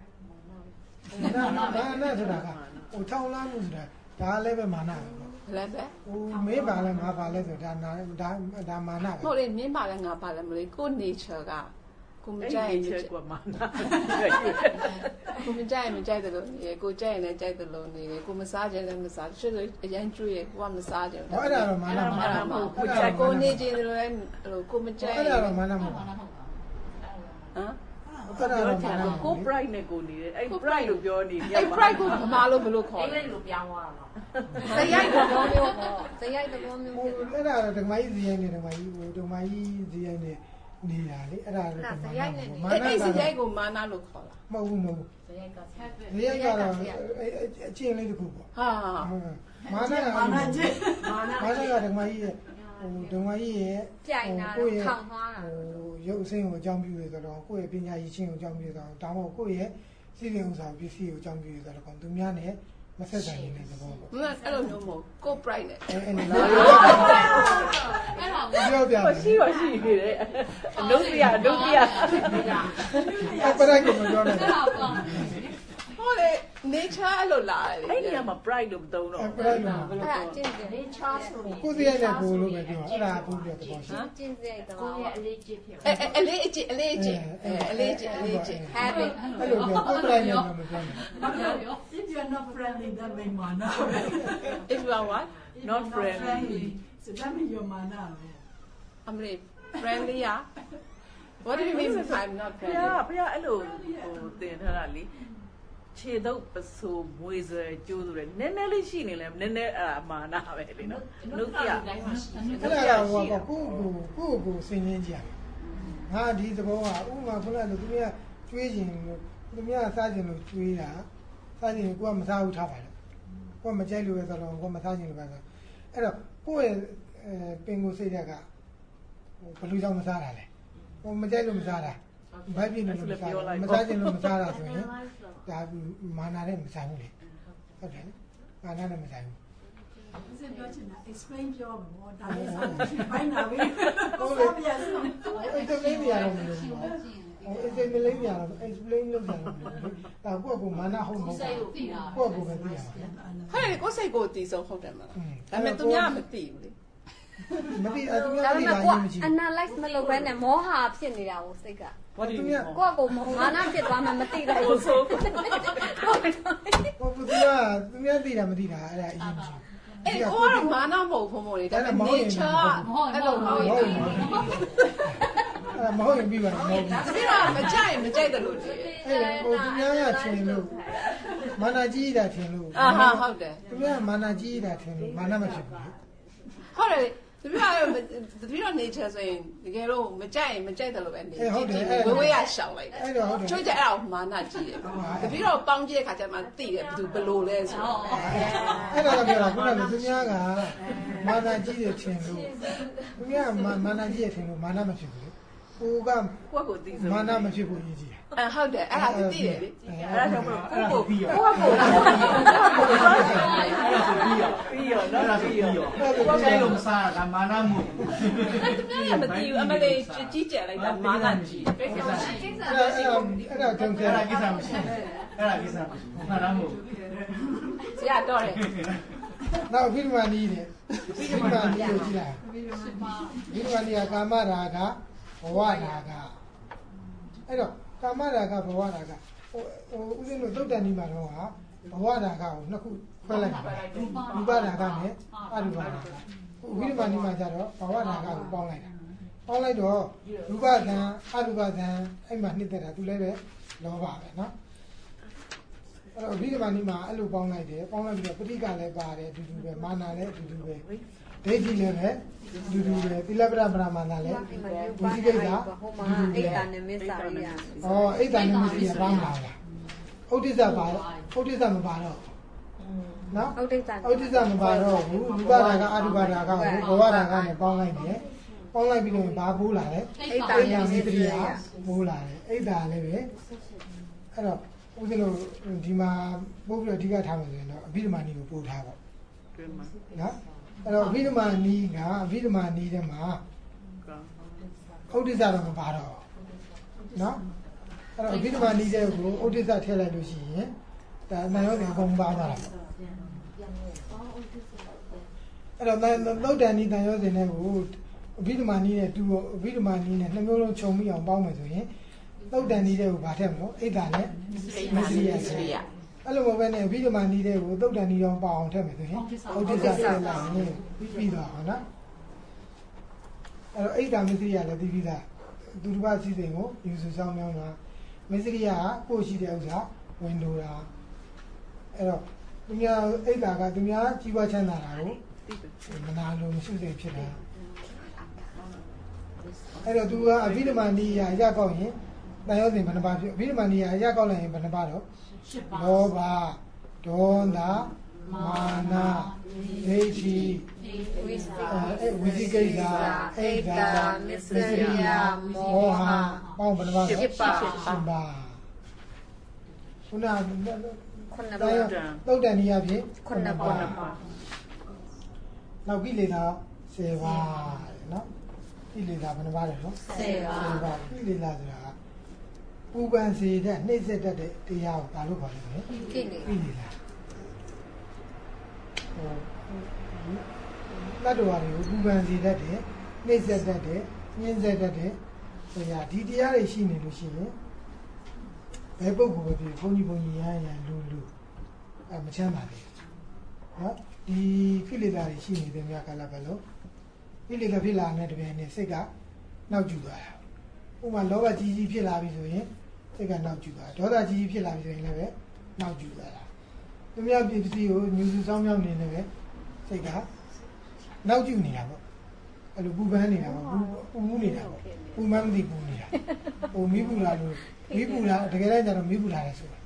Speaker 2: မာနဆိုတာကဟိုထောင်းလားမှုဆိုတာဒါလည်းပဲမာနပဲပေါ့
Speaker 4: လည်းပဲ
Speaker 2: ဟိုမေးပါလဲငါပါလဲဆိုဒါမာနပဲ
Speaker 4: ဟုတ်လေမင်းပါလဲငါပါလဲမလို့ကို nature ကကိုမကြိုက်
Speaker 3: အဲ့ဒီကမာန
Speaker 4: ကိုမကြိုက်မကြိုက်တယ်လို့နေကိုကြိုက်ရင်လည်းကြိုက်တယ်လို့နေကိုမစားခြင်းလည်းမစားချစ်လို့အရင်ကျွေးကိုကမစားခြင်း
Speaker 2: ဟောအဲ့ဒါတော့မာနမဟုတ်ဘူး
Speaker 4: ကိုနေခြင်းလို့လည်းကိုမကြိုက်
Speaker 2: အဲ့ဒါတော့မာနမဟုတ်ဘူး
Speaker 4: ဟမ်
Speaker 2: အဲ့ဒါတော့မာနမဟုတ်
Speaker 3: ကို
Speaker 2: ဘူး
Speaker 3: pride နဲ့ကိုနေတယ်အဲ့ pride လို့ပြောနေ
Speaker 4: အဲ့ pride ကိုဗမာလို့ဘယ်လိုခေါ်
Speaker 3: အဲ့
Speaker 4: လဲ
Speaker 3: လိုပြောင်းသွားတာ
Speaker 5: ဇယိုက်သဘောမျိုးပေါ့ဇယိုက်သဘောမျိုး
Speaker 2: ဟို
Speaker 5: ဖြစ်
Speaker 2: အဲ့ဒါတော့ဓမ္မကြီးဇီယိုင်းနဲ့ဓမ္မကြီးဟိုဓမ္မကြီးဇီယိုင်းနဲ့နေတာလေအဲ့ဒါတော့မာန
Speaker 4: အဲ့ဒီစရိုက်ကိုမာနလို့ခေါ်လား
Speaker 2: မဟုတ်ဘူးမဟုတ်ဘူး
Speaker 1: ဇယိုက်ကဆက်ပဲ
Speaker 2: ဇီယိုင်းကတော့အချင်းလေးတစ်ခုပေါ့
Speaker 4: ဟာ
Speaker 2: မာနကဓမ္မကြီးရဲ့ဓမ္မကြီးရဲ့
Speaker 5: ပြိုင်တာ
Speaker 2: ကိုယ့်ရဲ့
Speaker 5: ထောင်သွားတာ
Speaker 2: ရုပ်အဆင်းကိုအကြောင်းပြုရဆိုတော့ကိုယ့်ရဲ့ပညာရည်ချင်းကိုအကြောင်းပြုရဆိုတော့ဒါမှမဟုတ်ကိုယ့်ရဲ့စီစဉ်ဥစ္စာပစ္စည်းကိုအကြောင်းပြုရဆိုတော့သူများနဲ့မဆက်ဆံနေတဲ့သဘောပေါ့
Speaker 4: မင်းအဲ့လိုမျိုးမဟုတ်ကို pride နဲ့
Speaker 2: အဲ့ဒီလား
Speaker 1: အဲ့ဒါကို
Speaker 2: ပြောပြမယ်
Speaker 3: ရှိပါရှိနေတယ်အလုံးပြအလုံးပြ
Speaker 2: အဲ့ပရိုက်ကိုမပြောနဲ့
Speaker 1: အဲ့ဒါကောင်း
Speaker 4: ဟုတ်လေ nature အဲ့လိုလာတယ်
Speaker 3: အဲ့ဒီကမှ pride လို့မသုံးတော့
Speaker 2: ပရိုက်မှာ
Speaker 5: အဲ့ဒါအကျင့်တယ်
Speaker 1: နေချားဆိုရင်
Speaker 2: ကိုယ်စီရိုက်တဲ့ကိုလို့ပဲပြောအဲ့ဒါဘူးပြောတဲ့ပေါ့ရှင်
Speaker 5: ကျင့်စရိုက်သဘော
Speaker 1: ကိုယ့်ရဲ့အလေးจิตဖြစ်
Speaker 4: အလေးအကျင့်
Speaker 5: habit
Speaker 2: အဲ့လိုပြောကိုယ်ပရိုက်နဲ့မပြောနဲ့
Speaker 1: If you are not friendly, that means mana.
Speaker 4: if you are what
Speaker 3: not friendly
Speaker 1: So that means you're mana.
Speaker 4: I'm really friendly what do you mean if I'm not
Speaker 3: ဘု
Speaker 4: friendly
Speaker 3: ရားအဲ့လိုဟိုတင်ထားတာလေခြေတော့ပစိုးမွေးစွဲကျိုးဆိုတယ်နည်းနည်းလေးရှိနေလဲနည်းနည်းအမာနာပဲလေနော်နှုတ်ပြ
Speaker 2: အဲ့ဒါကဟိုကကိုယ်စင်ချင်းကြည့်ငါဒီသဘောကဥမာခုနကသူများကျွေးခြင်းလို့သူများစားခြင်းလို့ကျွေးတာစားခြင်းကိုကမစားဘူးထားပါလားကိုကမကြိုက်လို့ပဲဆိုတော့ကိုကမစားခြင်းလို့ပဲဆိုအဲ့တော့ကိုယ့်ရဲ့ပင်ကိုစိတ်ဓာတ်ကဘယ်လိုကြောင့်မစားတာလဲဟိုမကြိုက်လို့မစားတာဘိုက်ပြင်းလို့မစားမစားခြင်းလို့မစားတာဆိုရင်ဒါမာနာနဲ့မဆိုင်ဘူးလေဟုတ်တယ်မာနာနဲ့မဆိုင်ဘူး
Speaker 1: Is it your turn? Explain your more. That is fine now. Oh, yes.
Speaker 2: အဲ့ဒါလေးများတော့မလို့ဘူး။အဲ့ဒါလေးများတော့ explain လုပ်ကြတယ်။ဒါကိုယ့်ကိုမာနဟုတ်မဟုတ်ကိုယ့်ကိုပဲသိရမှာ
Speaker 4: ဟဲ့ကိုစိတ်ကိုတည်ဆုံးဟုတ်တယ်မလားဒါပေမဲ့သူများမသိဘူးလေ
Speaker 2: ။မသိသူများ
Speaker 5: ဒါ
Speaker 2: သိ
Speaker 5: ပေ
Speaker 2: တာ
Speaker 5: မဲ့
Speaker 2: ရ
Speaker 5: ကို
Speaker 2: င်မရှိ
Speaker 5: analyze မလုပ်ဘဲနဲ့မောဟာဖြစ်နေတာကိုစိတ်က
Speaker 3: what do you
Speaker 2: သူ
Speaker 3: mean
Speaker 2: များ
Speaker 5: ကိုယ့်ကိုမာနဖြစ်သွားမှမသိတော့ဘူးဆို
Speaker 2: ဟိုသူများသိတာမသိတာအဲ့ဒါအရင်မရှိဘူး
Speaker 4: အဲ့ကိုကတော့မာနမဟုတ်ဖုံဖုံလေးဒါပေမဲ့ nature အဲ့လိုမျိုး
Speaker 2: ဟုတ်ပြီအဲ့မဟုတ်ရင်ပြီးပါတော့မဟုတ်ဘူး
Speaker 4: ဒါပြီးတော့မကြိုက်မကြိုက်တယ်လို့လေ
Speaker 2: အဲ့ဟိုသူများကထင်လို့မာနကြီးတာထင်လို့
Speaker 4: အာဟာဟုတ်တယ်
Speaker 2: သူများမာနကြီးတာထင်လို့မာနမဖြစ်ဘူး
Speaker 4: ဟုတ်တယ်တပည့်တော်နေချင်ဆိုရင်တကယ်လို့မကြိုက်တယ်လို့ပဲနေဝေးရရှောင်လိုက်တယ်ချိုးကြအဲ့ဒါကိုမာနကြီးတယ်တပည့်တော်ပေါင်းကြည့်တဲ့ခါကျမှသိတယ်ဘယ်လိုလဲဆိုတော့
Speaker 2: အဲ့ဒါကပြောတာခုနကသူများကမာနကြီးတယ်ထင်လို့သူများမာနကြီးတယ်ထင်လို့မာနမဖြစ်ဘူးကိုကမာနမဖြစ်ဘူးကြီးကြီး
Speaker 4: ဟုတ်တယ်အဲ့ဒါသိတယ်လေ
Speaker 3: အဲ့ဒါကြောင့်ကိုပြီးရောပြီးရောနော်ပြီးရောကိုယ်လုံးစားတာမာနမှု
Speaker 4: တမန်မသိဘူးအမလေးကြီးကျယ်လိုက်တာမာနကြီး
Speaker 2: အဲ့ဒါတုံး
Speaker 3: အဲ့ဒါကိစ္စမရှိအဲ့ဒါကိစ္စမရှိမာနမှု
Speaker 4: ဆရာတော့တယ်
Speaker 2: နောက်ဗိဓမာနီးတယ်ဗိဓမာနီးကိုကြည့်လိုက်ဗိဓမာနီးကကာမရာဂဘဝရာဂအဲ့တော့ကာမရာဂဘဝရာဂဦးဇင်းတို့သုတ်တန်ဒီမှာတော့ဘဝရာဂကိုနှစ်ခုခွဲလိုက်တာရူပရာဂနဲ့အရူပရာဂဝိဓမာနီးမှာကျတော့ဘဝရာဂကိုပေါင်းလိုက်တာပေါင်းလိုက်တော့ရူပသံအရူပသံအဲ့မှာနှစ်သက်တာသူလည်းပဲလောဘပဲနော်အဲ့တော့ဗိဓမာနီးမှာအဲ့လိုပေါင်းလိုက်တယ်ပေါင်းလိုက်ပြီးတော့ပဋိက္ခလည်းပါတယ်အတူတူပဲမာနလည်းအတူတူပဲဒိဋ္ဌိလည်းပဲအတူတူပဲသီလပရပရမာနလည်းဝိသိကိစ္စ
Speaker 5: အိတ်တာနဲ့မစ္စာရိယ
Speaker 2: အိတ်တာနဲ့မစ္စာရိယပါမှာလားဥဒိစ္စပါဥဒိစ္စမပါတော့နော်
Speaker 5: ဥဒိစ္စ
Speaker 2: မပါတော့ဘူးရူပရာဂအရူပရာဂကိုဘဝရာဂနဲ့ပေါင်းလိုက်တယ်ပေါင်းလိုက်ပြီးတော့ဘာပိုးလာလဲ
Speaker 5: အိတ်တာနဲ့မစ္စာရိယ
Speaker 2: ပိုးလာတယ်အိတ်တာလည်းပဲအဲ့တော့ဦးဇင်းတို့ဒီမှာပို့ပြီးတော့အဓိကထားမှာဆိုရင်တော့အဘိဓမ္မာနီးကိုပို့ထားပါနော်အဲ့တော့အဘိဓမ္မာနီးကအဘိဓမ္မာနီးထဲမှာဥဒိစ္စတော့မပါတော့နော်အဲ့တော့အဘိဓမ္မာနီးတဲ့ကိုဥဒိစ္စထည့်လိုက်လို့ရှိရင်ဒါအမှန်ရောအကုန်ပါသွားတာပေါ့အဲ့တော့သုတ်တန်နီးတန်ရောစင်တဲ့ကိုအဘိဓမ္မာနီးနဲ့တူအဘိဓမ္မာနီးနဲ့နှစ်မျိုးလုံးခြုံပြီးအောင်ပေါင်းမယ်ဆိုရင်သုတ်တန်နီးတဲ့ကိုဗာထက်မလို့အိတ်တာနဲ့မစ္စရိယအဲ့လိုမပဲနဲ့အဘိဓမ္မာနီးတဲ့ကိုသုတ်တန်နီးအောင်ပေါအောင်ထည့်မယ်ဆိုရင်ဥဒိစ္စဆက်လာရင်ပြီးသွားအောင်နော်အဲ့တော့အိတ်တာမစ္စရိယလည်းပြီးသားသူတစ်ပါးစီစဉ်ကိုယူဆဆောင်မြောင်းတာမစ္စရိယကကိုယ်ရှိတဲ့ဥစ္စာဝင်လိုတာအဲ့တော့သူများအိတ်တာကသူများကြီးပွားချမ်းသာတာကိုမနာလို့မရှိစိတ်ဖြစ်တာအဲ့တော့သူကအဘိဓမ္မာနီးရရကောက်ရင်တန်ရောစဉ်ဘယ်နှပါဖြစ်အဘိဓမ္မာနီးရကောက်လိုက်ရင်ဘယ်နှပါတော့လောဘဒေါသမာနဒိဋ္ဌိဝိသိကိစ္စအိတ်တာ
Speaker 5: မစ္စာရိယမောဟ
Speaker 2: ပေါင်းဘယ်နှပါ
Speaker 5: 7ပါ
Speaker 2: ခုနသုတ်တန်နီးရဖြင့်9ပါနောက်ကိလေသာ10ပါနော်ကိလေသာဘယ်နှပါလဲနော်
Speaker 5: 10ပါ
Speaker 2: ကိလေသာဆိုတာပူပန်စေတဲ့နှိမ့်ဆက်တတ်တဲ့တရားကိုဘာလို့ခေါ်လဲ
Speaker 5: ကိလေသာ
Speaker 2: တတ္တဝါတွေကိုပူပန်စေတတ်တဲ့နှိမ့်ဆက်တတ်တဲ့ညှင်းဆက်တတ်တဲ့တရားဒီတရားတွေရှိနေလို့ရှိရင်ဘယ်ပုဂ္ဂိုလ်ပဲဖြစ်ဘုန်းကြီးရဟန်းလူမချမ်းသာဘူးနော်ဒီကိလေသာတွေရှိနေတဲ့များကလည်းပဲလို့ကိလေသာဖြစ်လာတဲ့တပြိုင်နက်စိတ်ကနောက်ကျသွားတာဥပမာလောဘကြီးဖြစ်လာပြီဆိုရင်စိတ်ကနောက်ကျသွားဒေါသကြီးဖြစ်လာပြီဆိုရင်လည်းပဲနောက်ကျသွားတာသူများပြည်ပစ္စည်းကိုညူစုဆောင်မြောင်းနေတယ်ပဲစိတ်ကနောက်ကျနေတာပေါ့အဲ့လိုပူပန်းနေတာပေါ့ပူနေတာပေါ့ပူမှန်းမသိပူနေတာဟိုမိပူလာလို့မိပူလာတကယ်တမ်းကျတော့မိပူလာတယ်ဆိုတာ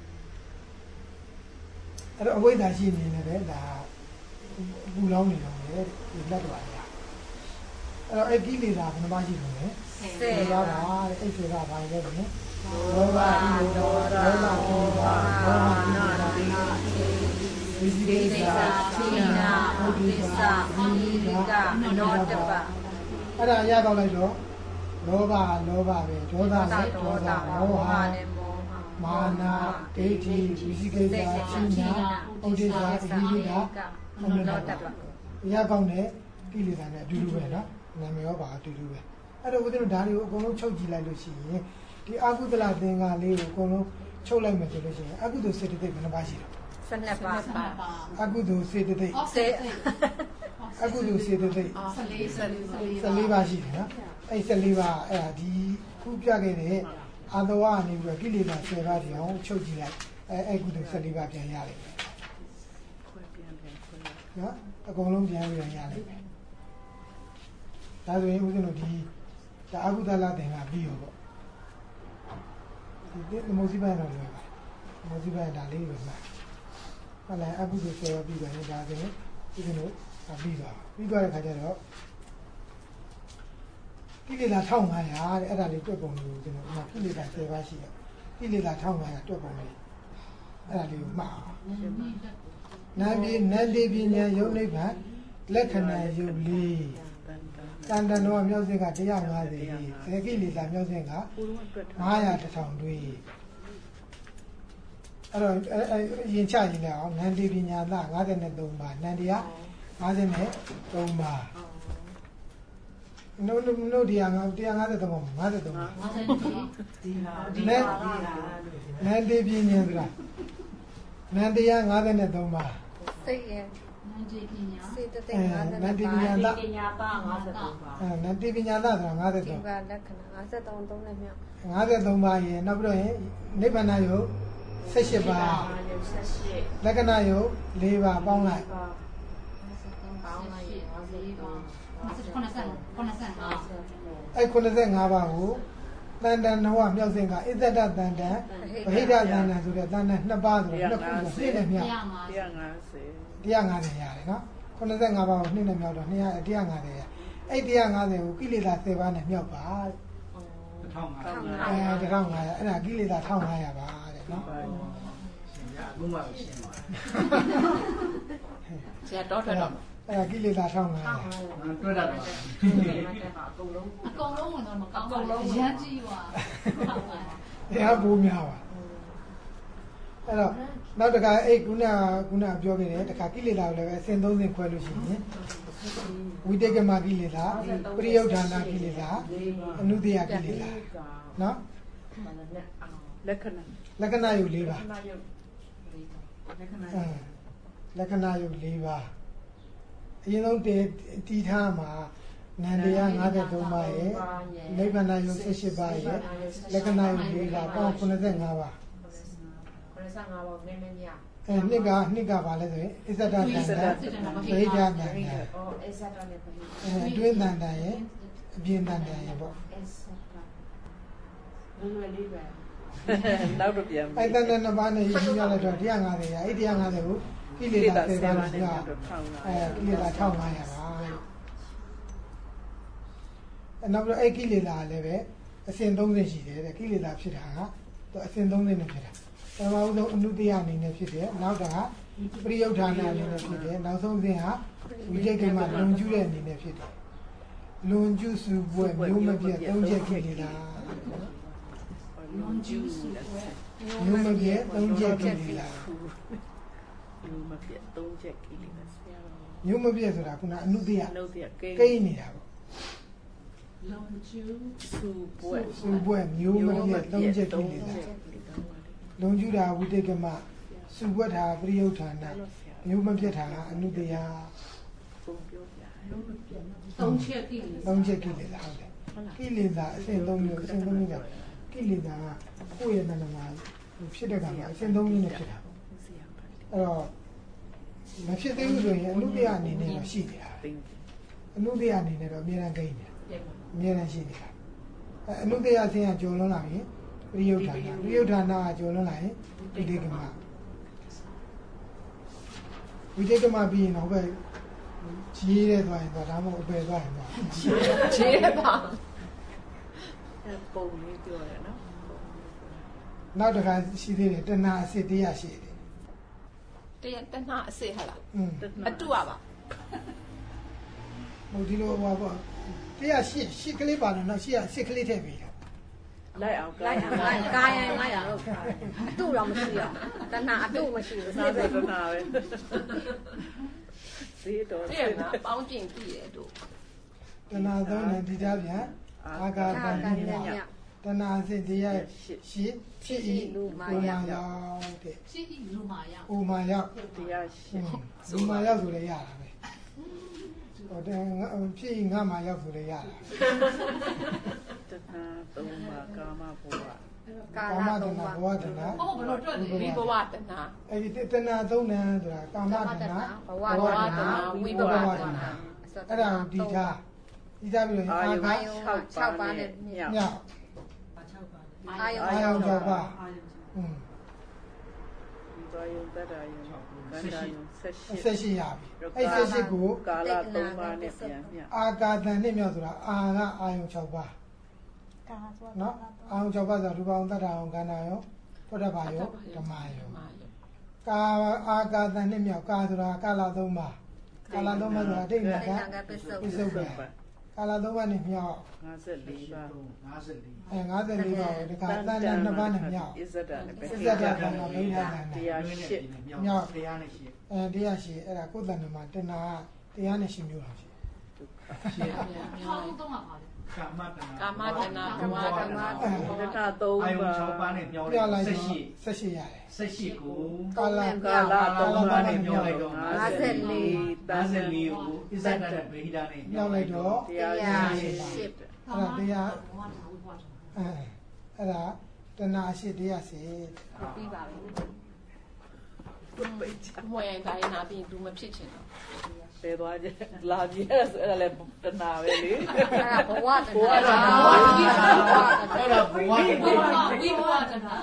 Speaker 2: အဲ့တော့အဝိဇ္ဇာရှိနေတယ်ပဲဒါပူလောင်းနေတော့လေဒီလက်တော်ရအဲ့တော့အကိလေသာဘယ်နှပါရှိလို့လဲ10ပါပါတဲ့အဲ့10ပါဘာလဲလဲလောဘဒေါသမောဟမောဟနာတိဝိသိကိစ္စသိနာဥဒိစ္စဝိနိကနောတပအဲ့ဒါရတော့လိုက်တော့လောဘပဲဒေါသလည်းဒေါသမောဟမာနဒိဋ္ဌိဝိသိကိစ္စသိနာဥဒိစ္စဝိနိကနောတပရကောင်းတဲ့ကိလေသာနဲ့အတူတူပဲနော်နာမည်ရောပါအတူတူပဲအဲ့တော့ဦးဇင်းတို့ဓာတ်တွေကိုအကုန်လုံးချုပ်ကြည့်လိုက်လို့ရှိရင်ဒီအကုသလသင်္ကာလေးကိုအကုန်လုံးချုပ်လိုက်မယ်ဆိုလို့ရှိရင်အကုသိုလ်စေတသိက်ဘယ်နှပါရှိတော့
Speaker 5: 12ပါ
Speaker 2: အကုသိုလ်စေတသိက်အကုသိုလ်စေတသိက်14ပါရှိတယ်နော်အဲ့14ပါအဲ့ဒါဒီခုပြခဲ့တဲ့အာသဝကနေပြီးတော့ကိလေသာ10ပါးတောင်ချုပ်ကြည့်လိုက်အဲ့ကုသိုလ်14ပါပြန်ရလိမ့်မယ်နော်အကုန်လုံးပြန်ပြီးရလိမ့်မယ်ဒါဆိုရင်ဦးဇင်းတို့ဒီဒါအဘုဒ္ဓလာတင်ကပြီးရောပေါ့ဒီမောစီပိုင်းတော့လွယ်ပါမောစီပိုင်းဒါလေးပဲမှဟုတ်လားအဘုဒ္ဓဆေပြီးတော့ဒါဆိုရင်ဦးဇင်းတို့ပြီးသွားတဲ့ခါကျတော့ကိလေသာ1500တဲ့အဲ့ဒါလေးတွက်ပုံလို့ကျွန်တော်ကိလေသာ10ပါးရှိတယ်ကိလေသာ1500တွက်ပုံလေးအဲ့ဒါလေးကိုမှတ်အောင်နန္ဒီပညာယုတ်နိဗ္ဗာန်လက္ခဏာယုတ်လေးတန်တန်တော်မြောက်စဉ်က150သေကိလေသာမြောက်စဉ်က900 1000တွေအဲ့တော့ရင်ချရင်လည်းအောင်နန္ဒီပညာသ53ပါးနန္ဒီက53ပါးနို့ဒီ153ပါ53ပါနန္ဒီပညာဆိုတာနန္ဒီက53ပါး
Speaker 5: စိတ်ရဲ့
Speaker 1: နန္ဒီပညာ
Speaker 5: စိတ်တဲ့
Speaker 2: နန္ဒီပညာသ
Speaker 1: ပညာသား53ပါ
Speaker 2: နန္ဒီပညာသဆိုတာ53
Speaker 5: ဒီပါလက္ခဏာ53 3နဲ့မြောက်
Speaker 2: 53ပါးရေနောက်ပြီးတော့ရင်နိဗ္ဗာန်ယုတ်18ပါးလက္ခဏာယုတ်4ပါးပေါင်းလိုက်
Speaker 1: ပေါင်းလိုက်ရင်54ပါ
Speaker 2: အဲ့95ပါးကိုတန်တန်နောမြောက်စဉ်ကအစ္ဆဒတန်တန်ဗဟိတတန်တန်ဆိုတဲ့တန်တန်2ပါးဆိုတော့နှစ်ခုဆို2နဲ့မြောက်150ရတယ်နော်95ပါးကို2နဲ့မြောက်တော့150ရအဲ့150ကိုကိလေသာ10ပါးနဲ့မြောက်ပါ1500အဲ့ဒါကိလေသာ1500ပါတဲ့နော်
Speaker 6: ရှင်ရအခုမှရှင်းပါ
Speaker 4: ဆရာတော့ထွက်တော့
Speaker 2: အဲ့ဒါကိလေသာ1500
Speaker 6: တွေ့တတ်တော့
Speaker 1: အကုန်လုံးဝင်တော့မကောင်းဘူးရမ်းကြီးပါ
Speaker 2: တရားပိုးများပါအဲ့တော့နောက်တခါအဲ့ခုနပြောခဲ့တယ်တခါကိလေသာကိုလည်းပဲအစဉ်3စဉ်ခွဲလို့ရှိရင်ဝိတေကမကိလေသာပရိယုဒ္ဓနာကိလေသာအနုတ္တယကိလေသာနော်
Speaker 3: လက္ခဏာ
Speaker 2: ယုတ်4ပါးလက္ခဏာယုတ်4ပါးအရင်ဆုံးတီးထားမှာနန္တရား53ပါးရဲ့နိဗ္ဗာန်ယုတ်18ပါးရဲ့လက္ခဏာယုတ်4ပါးပေါင်း95ပါး
Speaker 1: 95ပါးနည်းနည်းများ
Speaker 2: နှစ်ကပါလဲဆိုရင်အစ္ဆဒတန်တန်ဗိဓာတန်တန်
Speaker 1: အစ္ဆဒနဲ့ဗိဓာ
Speaker 2: အတွင်းတန်တန်ရဲ့အပြင်တန်တန်ရဲ့ပေါ့
Speaker 1: အစ္ဆဒလွယ်လေးပဲ
Speaker 3: နောက်တော့ပြန်
Speaker 2: အဲ့တန်တန်2ပါးနဲ့ရင်းရလိုက်တော့150ရအဲ့150ကိုကိလေသာ10ပါးနဲ့ကိလေသာ1500ပါနောက်ပြီးအဲ့ကိလေသာလည်းပဲအစဉ်30ရှိတယ်တဲ့ကိလေသာဖြစ်တာကအစဉ်30နဲ့ဖြစ်တာပထမဆုံးအနုတ္တယအနေနဲ့ဖြစ်တယ်နောက်ကပရိယုဒ္ဓနာအနေနဲ့ဖြစ်တယ်နောက်ဆုံးစဉ်ကဝိတေကိမလွန်ကျူးတဲ့အနေနဲ့ဖြစ်တယ်လွန်ကျူးစုပွဲမျိုးမပြတ်3ချက်ကိလေသာ
Speaker 3: လွန်ကျူးစု
Speaker 2: မျိုးမပြတ်3ချက်ကိလေသာ
Speaker 3: မျိုးမပြတ်3ချက်ကိလေသာဆရာ
Speaker 2: မျိုးမပြတ်ဆိုတာကအနုတ္တယကိန်းနေတာပေါ့
Speaker 1: လွန်ကျူး
Speaker 2: စုပွဲမျိုးမပြတ်3ချက်ကိလေသာလွန်ကျူးတာဝိတေကမစုဝတ်တာပရိယုဒ္ဓနာမျိုးမပြတ်တာအနုတ္တယ
Speaker 3: ပုံပြောပြ
Speaker 1: 3ချက်ကိ
Speaker 2: လေသာဟုတ်တယ်ကိလေသာအစဉ်3မျိုးအစဉ်3မျိုးကကိလေသာကကိုယ့်ရဲ့နာမမှာဖြစ်တဲ့ကံကအစဉ်3မျိုးနဲ့ဖြစ်တာအဲ့တော့မဖြစ်သေးဘူးဆိုရင်အနုတ္တယအနေနဲ့တော့ရှိနေတာအနုတ္တယအနေနဲ့တော့အမြဲတမ်းကိန်းနေတာအမြဲတမ်းရှိနေတာအနုတ္တယဆင်းကကျော်လွန်လာရင်ပရိယုဒ္ဓနာကကျော်လွန်လာရင်ဝိတေကမပြီးရင်တော့ပဲခြေရဲသွားရင်ဒါမှမဟုတ်အပယ်သွားရင်တော့
Speaker 4: ခြေရဲပါ
Speaker 3: ပုံလေးပြောရနော်
Speaker 2: နောက်တစ်ခါရှိသေးတယ်တဏှာအစစ်တရားရှိ
Speaker 4: တယ်တဏှာအစစ်ဟာလားအတုပါ
Speaker 2: ဟိုဒီလိုဟောပေါ့တရားရှိကလေးပါတော့ရှိရစစ်ကလေးထည့်ပြီး
Speaker 3: လိုက်အောင်
Speaker 5: ကာယလို့အတုတော့မရှိအောင်တဏှာအတုမရှိဘူး
Speaker 3: စားတဲ့တဏှာပဲဒီတော့
Speaker 4: တဲ့နာပေါင်းကျင်ကြည့်တယ်တို့
Speaker 2: တဏှာသုံးနဲ့ဒီကြပြန်အာဂါတန်ညတဏှာစစ်တရားရှိဖြစ်ဤလူမာရောက်တဲ့
Speaker 1: ဖြစ်ဤလူမာရောက်
Speaker 2: ဥမာရောက်
Speaker 3: တရားရှိ
Speaker 2: လူမာရောက်ဆိုလည်းရတာပဲဟိုတဲ့ဖြစ်ဤငါမာရောက်ဆိုလည်းရတာ
Speaker 3: တဏှာသုံးပါကာမဘဝ
Speaker 2: ကာမတဏှာဘဝတဏှာ
Speaker 1: ဘယ်လိုတွက်လဲ
Speaker 4: ဝိဘဝတဏှာ
Speaker 2: အဲ့ဒီတဏှာသုံးတယ်ဆိုတာကာမတဏှာ
Speaker 4: ဘဝတဏှာဝိဘဝတဏှာ
Speaker 2: အဲ့ဒါဒီထားဒီစားပြီးတော့အာက
Speaker 3: 6ပါးနဲ့မြောက်
Speaker 2: မြောက်
Speaker 5: အာယုံ
Speaker 2: အာယုံ6ပါး
Speaker 3: သွားယုံတတ်တာယုံကန္တာယုံ
Speaker 2: 18ရပြီအဲ့18ကို
Speaker 3: ကာလ3ပါးနဲ့ပြန်မြောက်
Speaker 2: အာကာသံနဲ့မြောက်ဆိုတာအာကအာယုံ6ပါးနော်အာယုံ6ပါးဆိုတာရူပအောင်တတ္တအောင်ကန္တာယုံပုဒ္ဓဘာယုံဓမ္မယုံကာအာကာသံနဲ့မြောက်ကာဆိုတာကာလ3ပါးကာလ3ပါးဆိုတာအတိတ်ကပစ္စုပ္ပန်ကာလ3ပါးနဲ့မြောက်
Speaker 3: 54ပါး
Speaker 2: 54ပါးဒီကသန္တာ2ပါးနဲ့မြောက်
Speaker 3: ဣဇဒနဲ့ပဲ
Speaker 2: ဣဇဒကံမှာဘိဓာကံ
Speaker 3: 108
Speaker 2: မြောက်
Speaker 6: 108
Speaker 2: အဲ့ဒါကိုယ်တဏ္ဍမှာတဏ္ဍ108မျိုးလောက်ရှိ
Speaker 1: ထောင်းတော့မှာပါလေ
Speaker 6: ကာမတဏ
Speaker 4: ကာမတဏဘဝတဏ
Speaker 3: တဏ3ပါး
Speaker 6: အာယုံ6ပါးနဲ့ပြောလိုက်
Speaker 2: 18ရတယ်
Speaker 6: 18ကို
Speaker 2: ကာလ
Speaker 3: 3ပါးနဲ့ပြောလိုက်တော့
Speaker 5: 54
Speaker 6: 54ကိုဣဇဒနဲ့ဗေဟိတနဲ့
Speaker 2: မြောက်လိုက်တော့
Speaker 5: 108
Speaker 2: အဲ့ဒါတရားအဲ့ဒါတဏှာရှိတရားစီ
Speaker 5: ပြီးပါပြီ
Speaker 4: မွေရင်တိုင်းနာပြီးသူမဖြစ်ချင်တော့
Speaker 3: ပဲသွားကြလာပြည့်အဲ့ဒါလည်းတဏှာပဲလေ
Speaker 5: အဲ့ဒါဘဝတဏှာ
Speaker 6: အဲ့ဒါဘဝတဏှာ
Speaker 1: ဝိဘဝတဏှာ
Speaker 6: ဝိဘဝတဏှာ
Speaker 3: ဒီဘဝ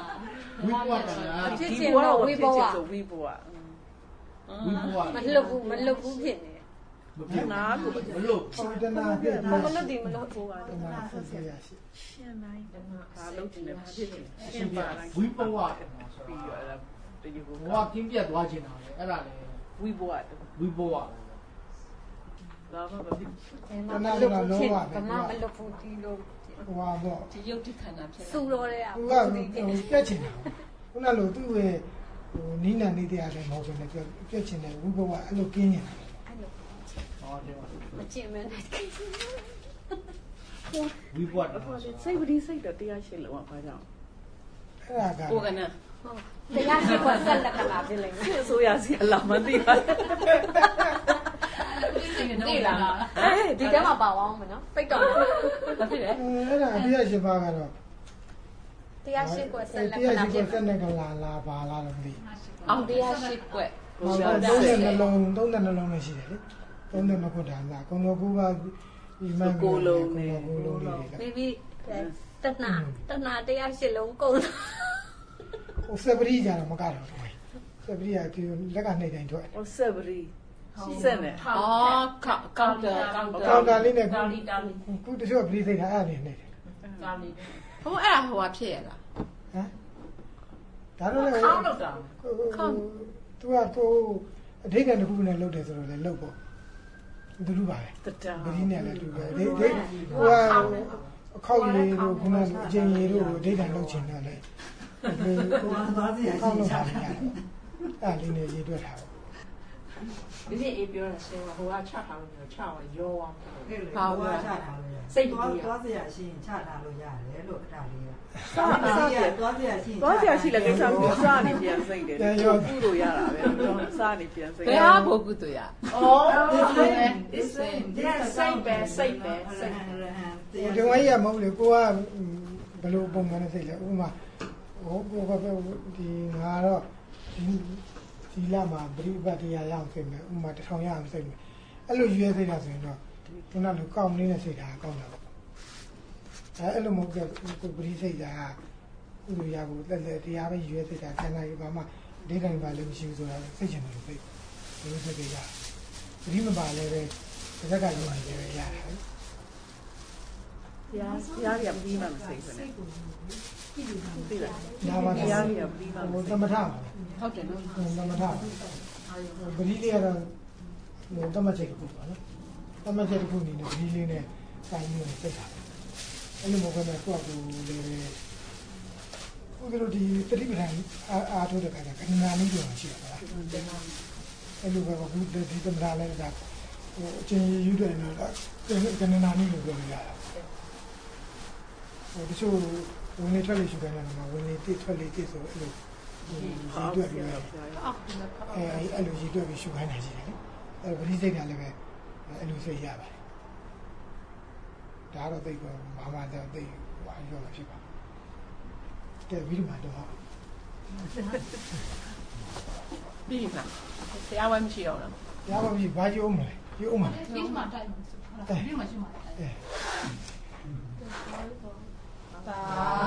Speaker 3: ကိုဝိဘဝဆိုဝိဘဝ
Speaker 5: မလွတ်ဘူးဖြစ်နေ
Speaker 3: မဖြစ်နာကို
Speaker 6: မလို့
Speaker 2: တဏှာပြည့်
Speaker 5: မလွတ်ဒီမလွတ်ဘူးပါ
Speaker 2: တဏှာဆက်ဆက်ရရှိ
Speaker 3: ရှင်းနိုင်တဏှာဘာလို့ဒီလဲဘာဖြစ်နေရှင်းပါတိုင်း
Speaker 6: ဝိဘဝ
Speaker 3: ပြီးရတာတကယ်ကို
Speaker 6: ဘဝကင်းပြတ်သွားခြင်းတာလေအဲ့ဒါလေ
Speaker 3: ဝိဘဝ
Speaker 6: ဝိဘဝ
Speaker 3: ဒါမှမဖြစ်
Speaker 2: တဏှာကလောဘပဲ
Speaker 5: ဘာမှမလွတ်ဘူးဒီလို
Speaker 2: ဟွာပေါ့
Speaker 4: ဒီရုပ်တိခန္ဓာဖြစ်
Speaker 5: စူတော့တဲ့
Speaker 2: သူကပြတ်ချင်တာခုနလိုသူ့ရဲ့နီးနာနေတရားလည်းမဟုတ်ဘူးလေပြတ်ချင်တယ်ဝိဘဝအဲ့လိုကင်းနေတာ
Speaker 5: မကျင့်မဲနဲ့
Speaker 6: ဝိဘဝတော့
Speaker 3: စိတ်ပတိစိတ်တော့တရားရှိလို့ဘာကြောင့်
Speaker 2: အဲ့ဒါက
Speaker 4: ကိုကန
Speaker 5: တရားရှိခွက်ဆက်လက်ကလာပြလိမ့်မယ်
Speaker 3: အစိုးရစီအလာမသိပါ
Speaker 5: သိလားဒီတဲမှာပါအောင်မနော်ပိတ်တော့ဘာဖြစ်လဲ
Speaker 2: အဲ့ဒါတရားရှိပါကတော့
Speaker 5: တရားရှိခွက်ဆက်လက်ကလာ
Speaker 2: တရားရှိခွက်ဆက်လက်ကလာပါလားတော့မသိ
Speaker 4: အောင်တရားရှိခွက်
Speaker 2: 30နှလုံးနဲ့ရှိတယ်လေ30နှခုဒါနာကုံတော်ကူပါဒီမှာ
Speaker 3: ကိုလုံးနေ
Speaker 5: ပြီးပြီးတဏတရားရှိလုံးကုန်
Speaker 2: ဟိုစပရီကြတော့မကတော့စပရီကဒီလက်ကနှိမ့်တိုင်းထွက်
Speaker 3: ဟိုစပရီစက်နဲ့
Speaker 4: ကောက်တာ
Speaker 2: လေးနဲ့ခုတချို့ပရီသိတာအဲ့ဒါနေနေတယ်
Speaker 4: ကောက်လေးဟိုအဲ့ဒါဟိုကဖြစ်ရလား
Speaker 2: ဟမ်ဒါတော့လေ
Speaker 4: ခေါင်းလောက်တာ
Speaker 2: ခေါင်းသူကကိုအဓိကတစ်ခုနဲ့လုပ်တယ်ဆိုတော့လေလုပ်ပေါ့သူတို့ပါပဲပရီနဲ့လည်းတူတယ်ဒီဟိုအခောက်ရည်တို့ခုနကအချင်းရည်တို့အဓိကလုပ်ချင်တယ်လေ
Speaker 6: ကိုသွားစီရရှိချတာ
Speaker 2: အဲ့လေးနဲ့ရေးတွက်တာ
Speaker 4: ဒီနေ့အေးပြောတယ်ဆိုဟိုကချထားလို့ချအောင်ရောအောင်
Speaker 6: ဘာဝချထားလို့ရ
Speaker 4: စိတ်
Speaker 6: သွားစီရရှိရင်ချထားလို့ရတယ်လို့အဲ့ဒါလေးကသွားစီ
Speaker 3: ရရှိလည်းကိစ္စမျိုးစနေပြန်စိတ်တယ်ရောကုလို့ရတာပဲစနေပြန်စိတ်
Speaker 4: ဘယ်ဟာဘုကုတို့ရဒီစိတ်ပဲ
Speaker 2: ဒီဝိုင်းရမဟုတ်လေကိုကဘယ်လိုပုံမှန်နဲ့စိတ်လဲဥပမာဟိုဒီငါတော့ဒီလာမှာပရိပတ်တရားရအောင်စိတ်မယ်ဥမာ1000ရအောင်စိတ်မယ်အဲ့လိုရွေးစိတ်တာဆိုရင်တော့ခုနလိုကောင်းနေတဲ့စိတ်ဓာတ်ကောင်းတာပေါ့အဲ့လိုမဟုတ်ဘူးပရိစိတ်ဓာတ်ဥဒရဘူးတက်တက်တရားပဲရွေးစိတ်ဓာတ်ခန္ဓာကြီးဘာမှဒိဋ္ဌိပါလည်းမရှိဘူးဆိုတာစိတ်ချင်တယ်လို့စိတ်ဒီလိုစိတ်တွေရပရိမပါလည်းပဲတစ်ခါကယူနေတယ်ရတယ်
Speaker 3: တရားရပြီးမှမစိတ်ဆိုနေ
Speaker 2: သိလားနာမတရားရပြီးမှသမထ
Speaker 4: ဟုတ်တယ်နော်
Speaker 2: သမထပရိလေးကတော့သမချက်တစ်ခုပါနော်သမချက်တစ်ခုနေနဲ့ပရိလေးနဲ့ဆိုင်နေစိတ်တာအဲ့လိုမဟုတ်ဘူးကိုယ့်အကူလေးပဲဥဒရဒီတတိပဌာန်အားထုတ်တဲ့ခါကျခဏနာလေးပြောရှိရပါလားအဲ့လိုပဲအခုဒီသမထလည်းဒါဟိုအချင်းယူတယ်နော်ခဏနာလေးလို့ပြောရတာဟိုတချို့ဝင်နေထွက်လေရှုခိုင်းတယ်မှာဝင်နေတိထွက်လေတိဆိုအဲ့လိုရေးတွက်ပြီးအဲ့လိုရေးတွက်ပြီးရှုခိုင်းတာရှိတယ်အဲ့ပရိစိတ်ကလည်းပဲအဲ့လိုစိတ်ရပါတယ်ဒါတော့သိကောဘာမှတော့သိဘာရောဖြစ်ပါတဲ့ပြီးမှတော့
Speaker 4: ပြီးပါတရားဝဲမရှိတော့လား
Speaker 2: တရားဝဲမရှိဘာကြိုးမလဲယူအောင်ပါ
Speaker 1: ဒီမှာတိုက်မှာဆိုဟုတ်လားဒီမှာရှိမှာတိုက်
Speaker 2: အဲ
Speaker 1: တာ